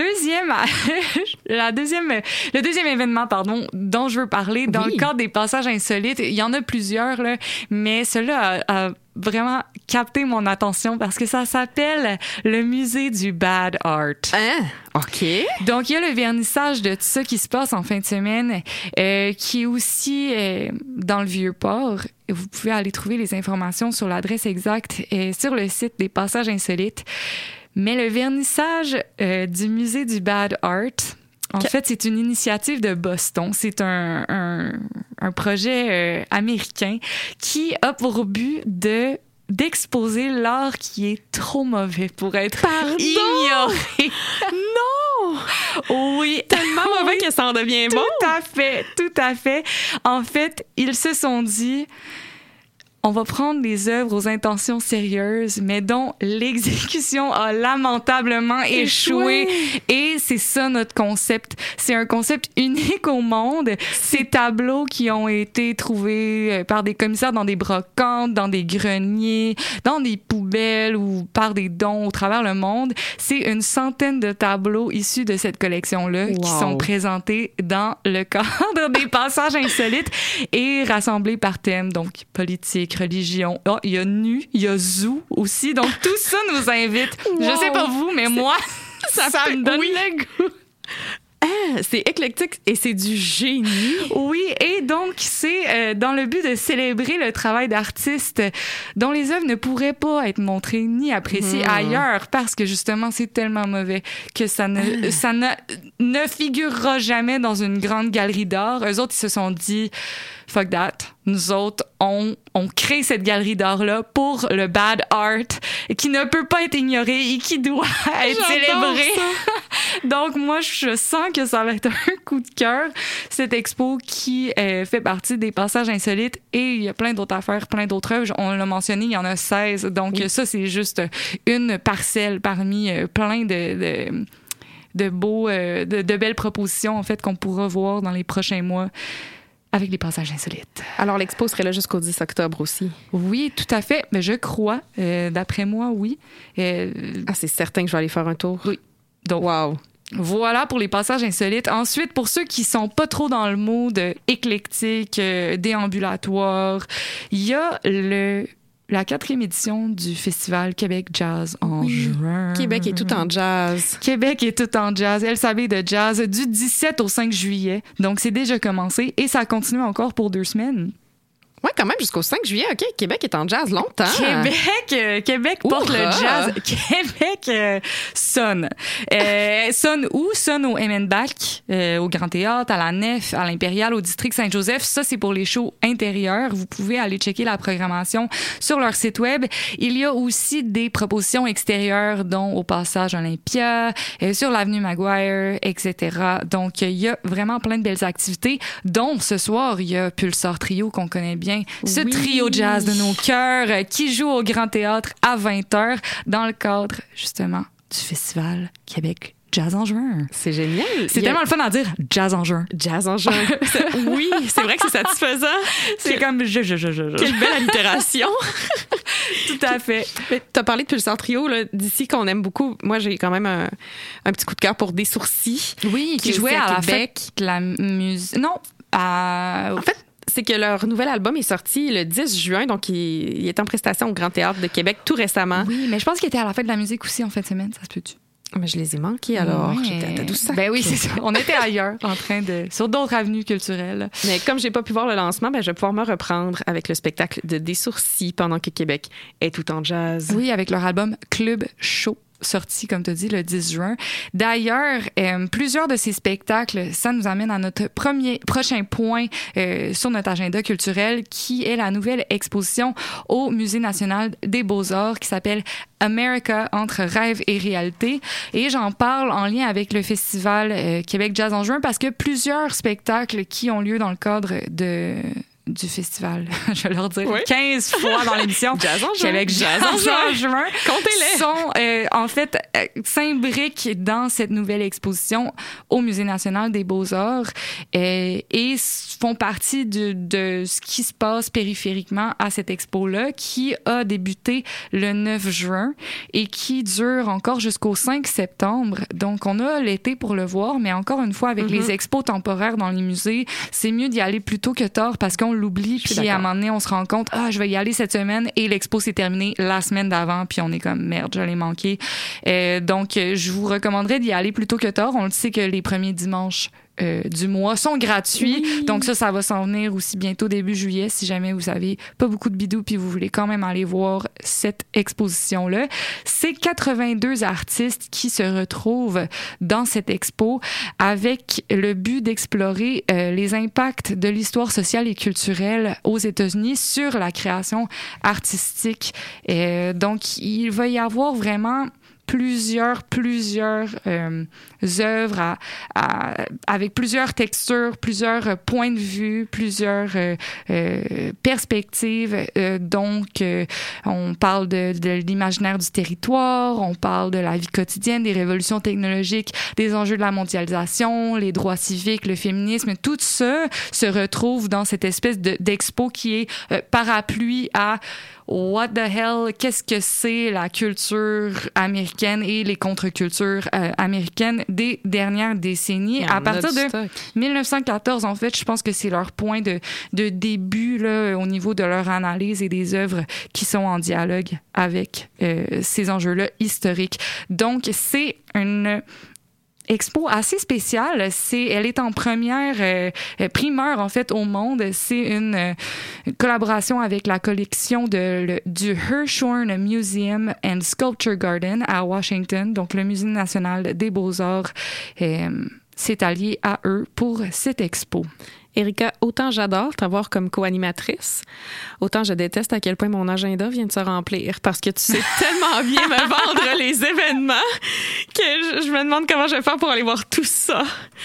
deuxième événement, dont je veux parler, dans le cadre des passages insolites, il y en a plusieurs, là, mais celui-là a vraiment capté mon attention parce que ça s'appelle le musée du Bad Art. Hein? OK. Donc, il y a le vernissage de tout ça qui se passe en fin de semaine, qui est aussi dans le Vieux-Port. Vous pouvez aller trouver les informations sur l'adresse exacte sur le site des passages insolites. Mais le vernissage du musée du Bad Art, en fait, c'est une initiative de Boston. C'est un projet américain qui a pour but d'exposer l'art qui est trop mauvais pour être ignoré. Non! Oui. Tellement mauvais que ça en devient bon. Tout à fait. En fait, ils se sont dit... On va prendre des œuvres aux intentions sérieuses, mais dont l'exécution a lamentablement échoué. Et c'est ça notre concept. C'est un concept unique au monde. Ces tableaux qui ont été trouvés par des commissaires dans des brocantes, dans des greniers, dans des poubelles ou par des dons au travers le monde, c'est une centaine de tableaux issus de cette collection-là qui sont présentés dans le cadre des passages insolites et rassemblés par thème, donc politique, religion. Oh, il y a nu, il y a zoo aussi. Donc, tout ça nous invite. Wow. Je sais pas vous, mais moi, ça me donne le goût. Ah, c'est éclectique et c'est du génie. Oui, et donc c'est dans le but de célébrer le travail d'artistes dont les œuvres ne pourraient pas être montrées ni appréciées ailleurs parce que justement c'est tellement mauvais que ça ne figurera jamais dans une grande galerie d'art. Eux autres, ils se sont dit fuck that. Nous autres, on crée cette galerie d'art-là pour le bad art qui ne peut pas être ignoré et qui doit être célébré. Donc, moi, je sens que ça va être un coup de cœur, cette expo qui fait partie des passages insolites. Et il y a plein d'autres affaires, plein d'autres œuvres. On l'a mentionné, il y en a 16. Donc, ça, c'est juste une parcelle parmi plein de belles propositions, en fait, qu'on pourra voir dans les prochains mois. Avec les passages insolites. Alors, l'expo serait là jusqu'au 10 octobre aussi? Oui, tout à fait. Mais je crois, d'après moi, oui. C'est certain que je vais aller faire un tour? Oui. Donc, wow. Voilà pour les passages insolites. Ensuite, pour ceux qui sont pas trop dans le mood éclectique, déambulatoire, il y a la 4e édition du Festival Québec Jazz en juin. Québec est tout en jazz. Québec est tout en jazz. El Sabé de jazz du 17 au 5 juillet. Donc, c'est déjà commencé et ça continue encore pour 2 semaines. Oui, quand même, jusqu'au 5 juillet. OK, Québec est en jazz longtemps. Québec porte le jazz. Québec sonne. Sonne où? Sonne au MN-BAC, au Grand Théâtre, à la Nef, à l'Impérial, au District Saint-Joseph. Ça, c'est pour les shows intérieurs. Vous pouvez aller checker la programmation sur leur site web. Il y a aussi des propositions extérieures, dont au Passage Olympia, sur l'avenue Maguire, etc. Donc, il y a vraiment plein de belles activités, dont ce soir, il y a Pulsar Trio qu'on connaît bien. Ce trio jazz de nos cœurs qui joue au Grand Théâtre à 20h dans le cadre, justement, du Festival Québec Jazz en juin. C'est génial. C'est tellement le fun à dire Jazz en juin. Jazz en juin. Oui, c'est vrai que c'est satisfaisant. C'est comme Quelle belle allitération. Tout à fait. Tu as parlé de Pulsar Trio d'ici qu'on aime beaucoup. Moi, j'ai quand même un petit coup de cœur pour Des Sourcils. Oui, qui jouait à la fête de la musique. Non, en fait, c'est que leur nouvel album est sorti le 10 juin, donc il est en prestation au Grand Théâtre de Québec tout récemment. Oui, mais je pense qu'il était à la fête de la musique aussi en fin de semaine, ça se peut-tu? Mais je les ai manqués alors. Ouais. J'étais à 12 Ben oui, c'est ça. On était ailleurs, sur d'autres avenues culturelles. Mais comme j'ai pas pu voir le lancement, je vais pouvoir me reprendre avec le spectacle de Des Sourcils pendant que Québec est tout en jazz. Oui, avec leur album Club Show, sorti, comme tu as dit, le 10 juin. D'ailleurs, plusieurs de ces spectacles, ça nous amène à notre prochain point sur notre agenda culturel, qui est la nouvelle exposition au Musée national des beaux-arts qui s'appelle America, entre rêve et réalité. Et j'en parle en lien avec le festival Québec Jazz en juin parce que plusieurs spectacles qui ont lieu dans le cadre du festival, je vais leur dire 15 fois dans l'émission. Jazz en juin. Québec Jazz en juin. Comptez-les. Sont, en fait, s'imbriquent dans cette nouvelle exposition au Musée national des beaux-arts et font partie de ce qui se passe périphériquement à cette expo-là, qui a débuté le 9 juin et qui dure encore jusqu'au 5 septembre. Donc, on a l'été pour le voir, mais encore une fois, avec les expos temporaires dans les musées, c'est mieux d'y aller plus tôt que tard parce qu'on l'oublie, puis à un moment donné, on se rend compte, je vais y aller cette semaine, et l'expo s'est terminée la semaine d'avant, puis on est comme, merde, je l'ai manqué. Donc, je vous recommanderais d'y aller plus tôt que tard. On le sait que les premiers dimanches du mois sont gratuits. Oui. Donc ça va s'en venir aussi bientôt début juillet si jamais vous avez pas beaucoup de bidou puis vous voulez quand même aller voir cette exposition-là. C'est 82 artistes qui se retrouvent dans cette expo avec le but d'explorer les impacts de l'histoire sociale et culturelle aux États-Unis sur la création artistique. Donc, il va y avoir vraiment plusieurs œuvres avec plusieurs textures, plusieurs points de vue, plusieurs perspectives. Donc, on parle de l'imaginaire du territoire, on parle de la vie quotidienne, des révolutions technologiques, des enjeux de la mondialisation, les droits civiques, le féminisme. Tout ça se retrouve dans cette espèce d'expo qui est parapluie à what the hell, qu'est-ce que c'est la culture américaine et les contre-cultures américaines des dernières décennies. À partir de 1914, en fait, je pense que c'est leur point de début là, au niveau de leur analyse et des œuvres qui sont en dialogue avec ces enjeux-là historiques. Donc, c'est une expo assez spéciale. Elle est en primeur en fait au monde. C'est une collaboration avec la collection du Hirshhorn Museum and Sculpture Garden à Washington, donc le Musée national des beaux-arts s'est allié à eux pour cette expo. Erika, autant j'adore t'avoir comme co-animatrice, autant je déteste à quel point mon agenda vient de se remplir parce que tu sais tellement bien me vendre les événements que je me demande comment je vais faire pour aller voir tout ça.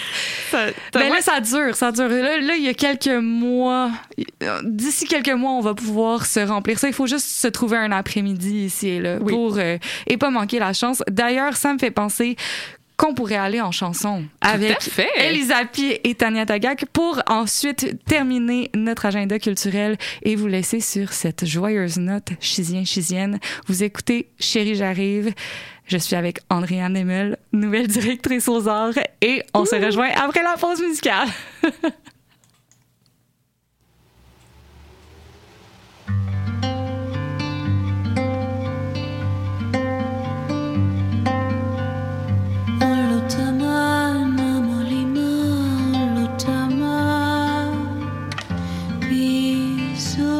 Là, ça dure. Là, il y a quelques mois, d'ici quelques mois, on va pouvoir se remplir ça. Il faut juste se trouver un après-midi ici et là pour et pas manquer la chance. D'ailleurs, ça me fait penser qu'on pourrait aller en chanson avec Elisa Pi et Tania Tagaq pour ensuite terminer notre agenda culturel et vous laisser sur cette joyeuse note chisienne. Vous écoutez Chérie, j'arrive. Je suis avec Andréane Demel, nouvelle directrice aux arts, et on se rejoint après la pause musicale. So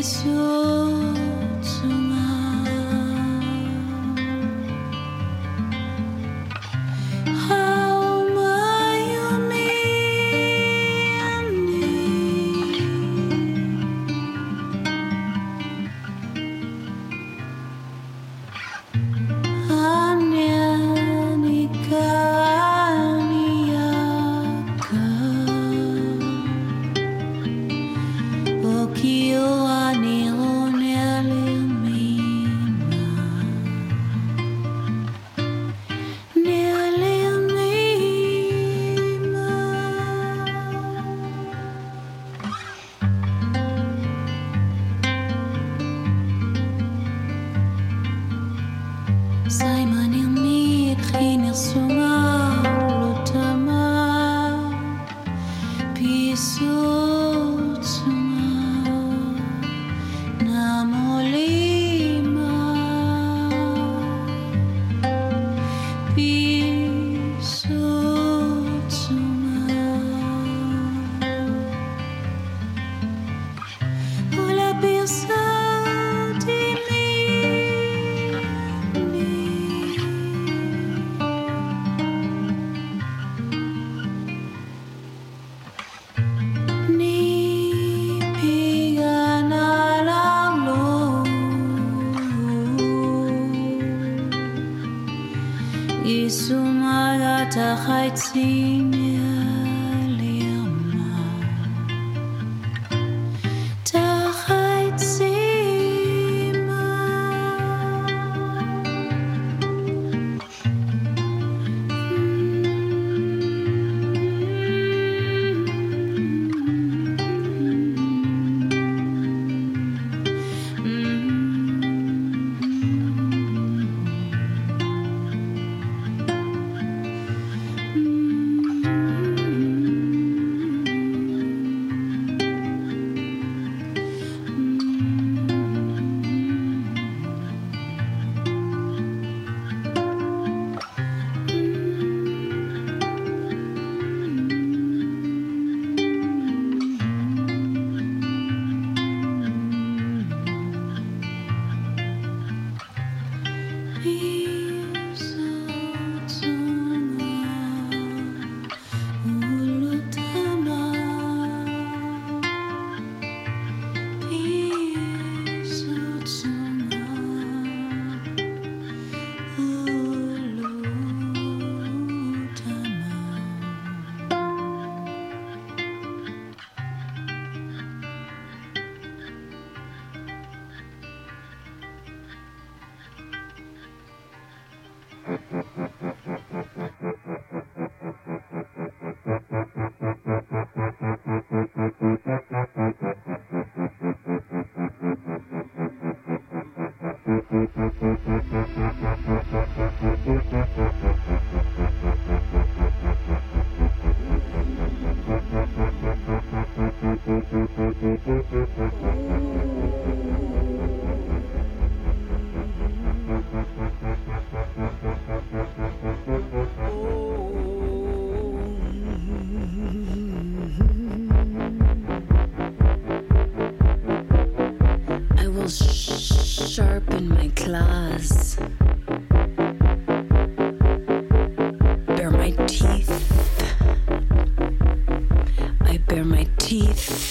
Sharpen my claws, bare my teeth. I bare my teeth.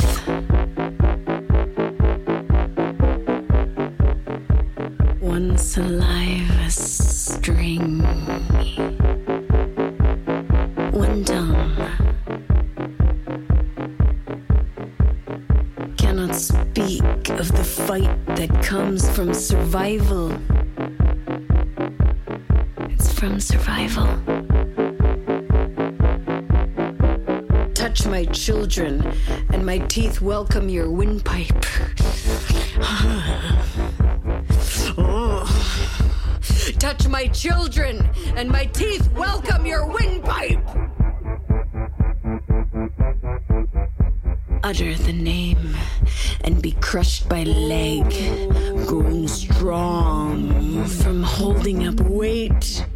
One saliva string, one tongue. Cannot speak of the fight that comes from survival. It's from survival. Touch my children, and my teeth welcome your windpipe. Touch my children, and my teeth welcome your windpipe. Utter the name and be crushed by leg, growing strong from holding up weight,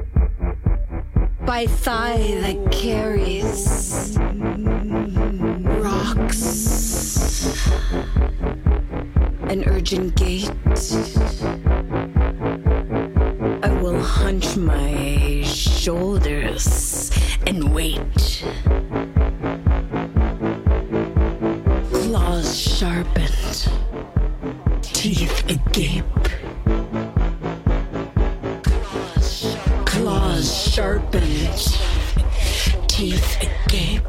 by thigh that carries rocks. an urgent gait. I will hunch my shoulders and wait. Claws sharpened, teeth agape. Claws sharpened, teeth agape.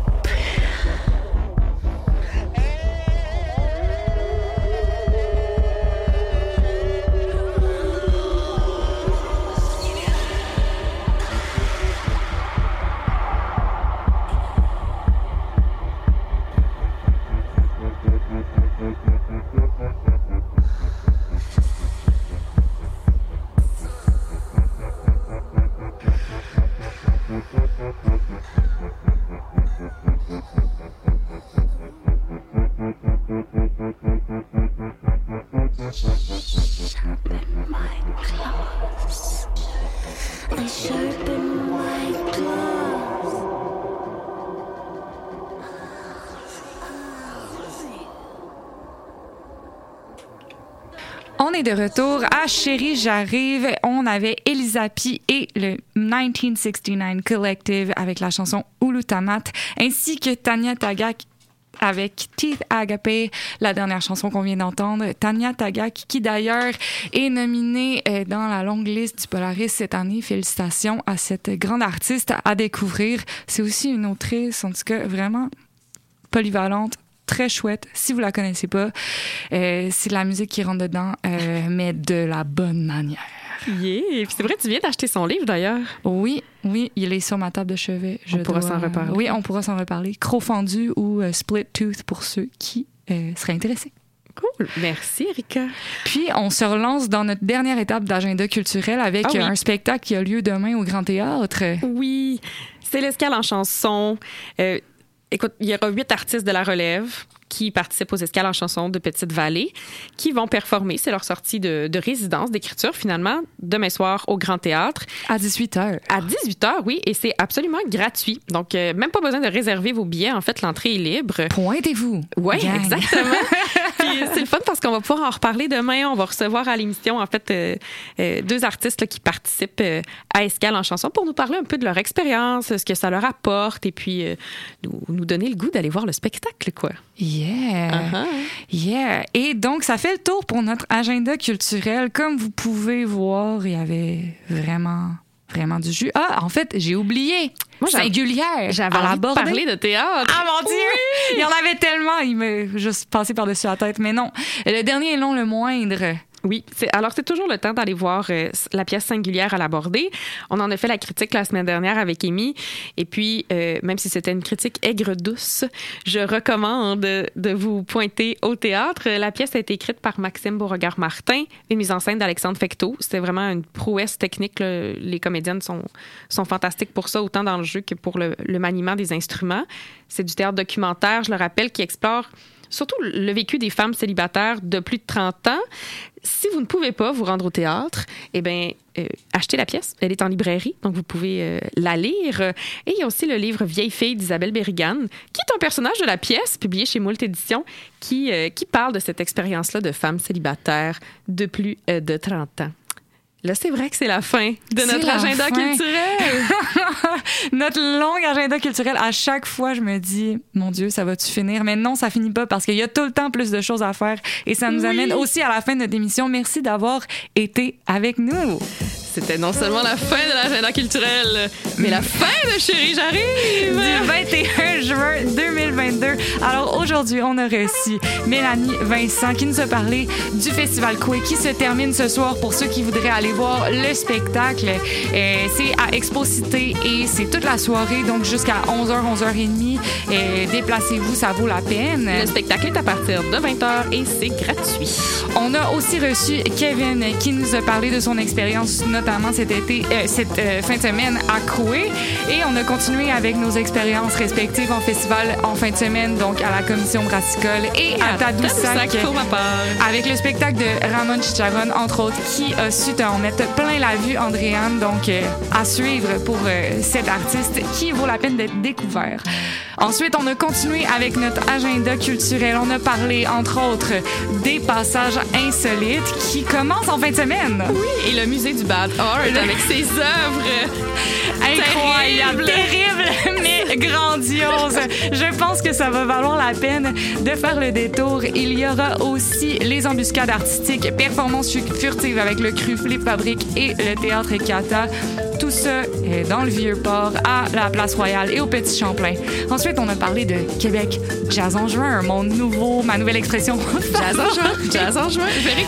On est de retour à Chérie, j'arrive. On avait Elisa Pi et le 1969 Collective avec la chanson Ulutamat, ainsi que Tanya Tagaq avec Teeth Agape, la dernière chanson qu'on vient d'entendre. Tanya Tagaq, qui d'ailleurs est nominée dans la longue liste du Polaris cette année. Félicitations à cette grande artiste à découvrir. C'est aussi une autrice, en tout cas, vraiment polyvalente. Très chouette. Si vous la connaissez pas, c'est de la musique qui rentre dedans, mais de la bonne manière. Yeah! Puis c'est vrai, tu viens d'acheter son livre, d'ailleurs. Oui, il est sur ma table de chevet. On pourra s'en reparler. Oui, on pourra s'en reparler. Crowfendu ou Split Tooth pour ceux qui seraient intéressés. Cool. Merci, Erika. Puis, on se relance dans notre dernière étape d'agenda culturel avec un spectacle qui a lieu demain au Grand Théâtre. Oui, c'est l'Escale en chanson. Écoute, il y aura 8 artistes de la relève qui participent aux Escales en chanson de Petite-Vallée, qui vont performer. C'est leur sortie de résidence, d'écriture, finalement, demain soir au Grand Théâtre. À 18h. À 18h, oui, et c'est absolument gratuit. Donc, même pas besoin de réserver vos billets. En fait, l'entrée est libre. Pointez-vous. Oui, exactement. Puis, c'est le fun parce qu'on va pouvoir en reparler demain. On va recevoir à l'émission, en fait, 2 artistes là, qui participent à Escale en chanson pour nous parler un peu de leur expérience, ce que ça leur apporte, et puis nous donner le goût d'aller voir le spectacle, quoi. Yeah! Yeah! Et donc, ça fait le tour pour notre agenda culturel. Comme vous pouvez voir, il y avait vraiment du jus. Ah, en fait, j'ai oublié. Moi, Singulière. J'avais envie de parler de théâtre. Ah, mon Dieu! Oui! Il y en avait tellement. Il m'a juste passé par-dessus la tête. Mais non. Le dernier est long, le moindre. Oui, alors c'est toujours le temps d'aller voir la pièce Singulière à l'Abordée. On en a fait la critique la semaine dernière avec Amy. Et puis, même si c'était une critique aigre-douce, je recommande de vous pointer au théâtre. La pièce a été écrite par Maxime Beauregard-Martin, une mise en scène d'Alexandre Fecteau. C'était vraiment une prouesse technique. Là. Les comédiennes sont fantastiques pour ça, autant dans le jeu que pour le maniement des instruments. C'est du théâtre documentaire, je le rappelle, qui explore surtout le vécu des femmes célibataires de plus de 30 ans. Si vous ne pouvez pas vous rendre au théâtre, eh bien, achetez la pièce. Elle est en librairie, donc vous pouvez la lire. Et il y a aussi le livre Vieille fille d'Isabelle Berrigan, qui est un personnage de la pièce, publié chez Moult Éditions, qui parle de cette expérience-là de femmes célibataires de plus de 30 ans. Là, c'est vrai que c'est la fin de notre agenda culturel. Notre long agenda culturel. À chaque fois, je me dis, mon Dieu, ça va-tu finir? Mais non, ça finit pas parce qu'il y a tout le temps plus de choses à faire. Et ça nous amène aussi à la fin de notre émission. Merci d'avoir été avec nous. C'était non seulement la fin de l'agenda culturel, mais la fin de Chérie, j'arrive! Du 21 juin 2022. Alors aujourd'hui, on a reçu Mélanie Vincent qui nous a parlé du Festival Coué qui se termine ce soir pour ceux qui voudraient aller voir le spectacle. C'est à Expo-Cité et c'est toute la soirée, donc jusqu'à 11h, 11h30. Déplacez-vous, ça vaut la peine. Le spectacle est à partir de 20h et c'est gratuit. On a aussi reçu Kevin qui nous a parlé de son expérience, notamment cette fin de semaine à Coué. Et on a continué avec nos expériences respectives en festival en fin de semaine, donc à la Commission Brassicole et à Tadoussac pour ma part. Avec le spectacle de Ramon Chicharron, entre autres, qui a su en mettre plein la vue, Andréane. Donc, à suivre pour cet artiste qui vaut la peine d'être découvert. Ensuite, on a continué avec notre agenda culturel. On a parlé, entre autres, des passages insolites qui commencent en fin de semaine. Oui, et le musée du Bad Art avec ses œuvres incroyables, terribles, mais grandioses. Je pense que ça va valoir la peine de faire le détour. Il y aura aussi les embuscades artistiques, performances furtives avec le Cru Flip Fabrique et le Théâtre Cata. Tout ça est dans le Vieux-Port, à la Place Royale et au Petit Champlain. Ensuite, on a parlé de Québec Jazz en juin, ma nouvelle expression. Jazz en juin. Jazz en juin. Je verrai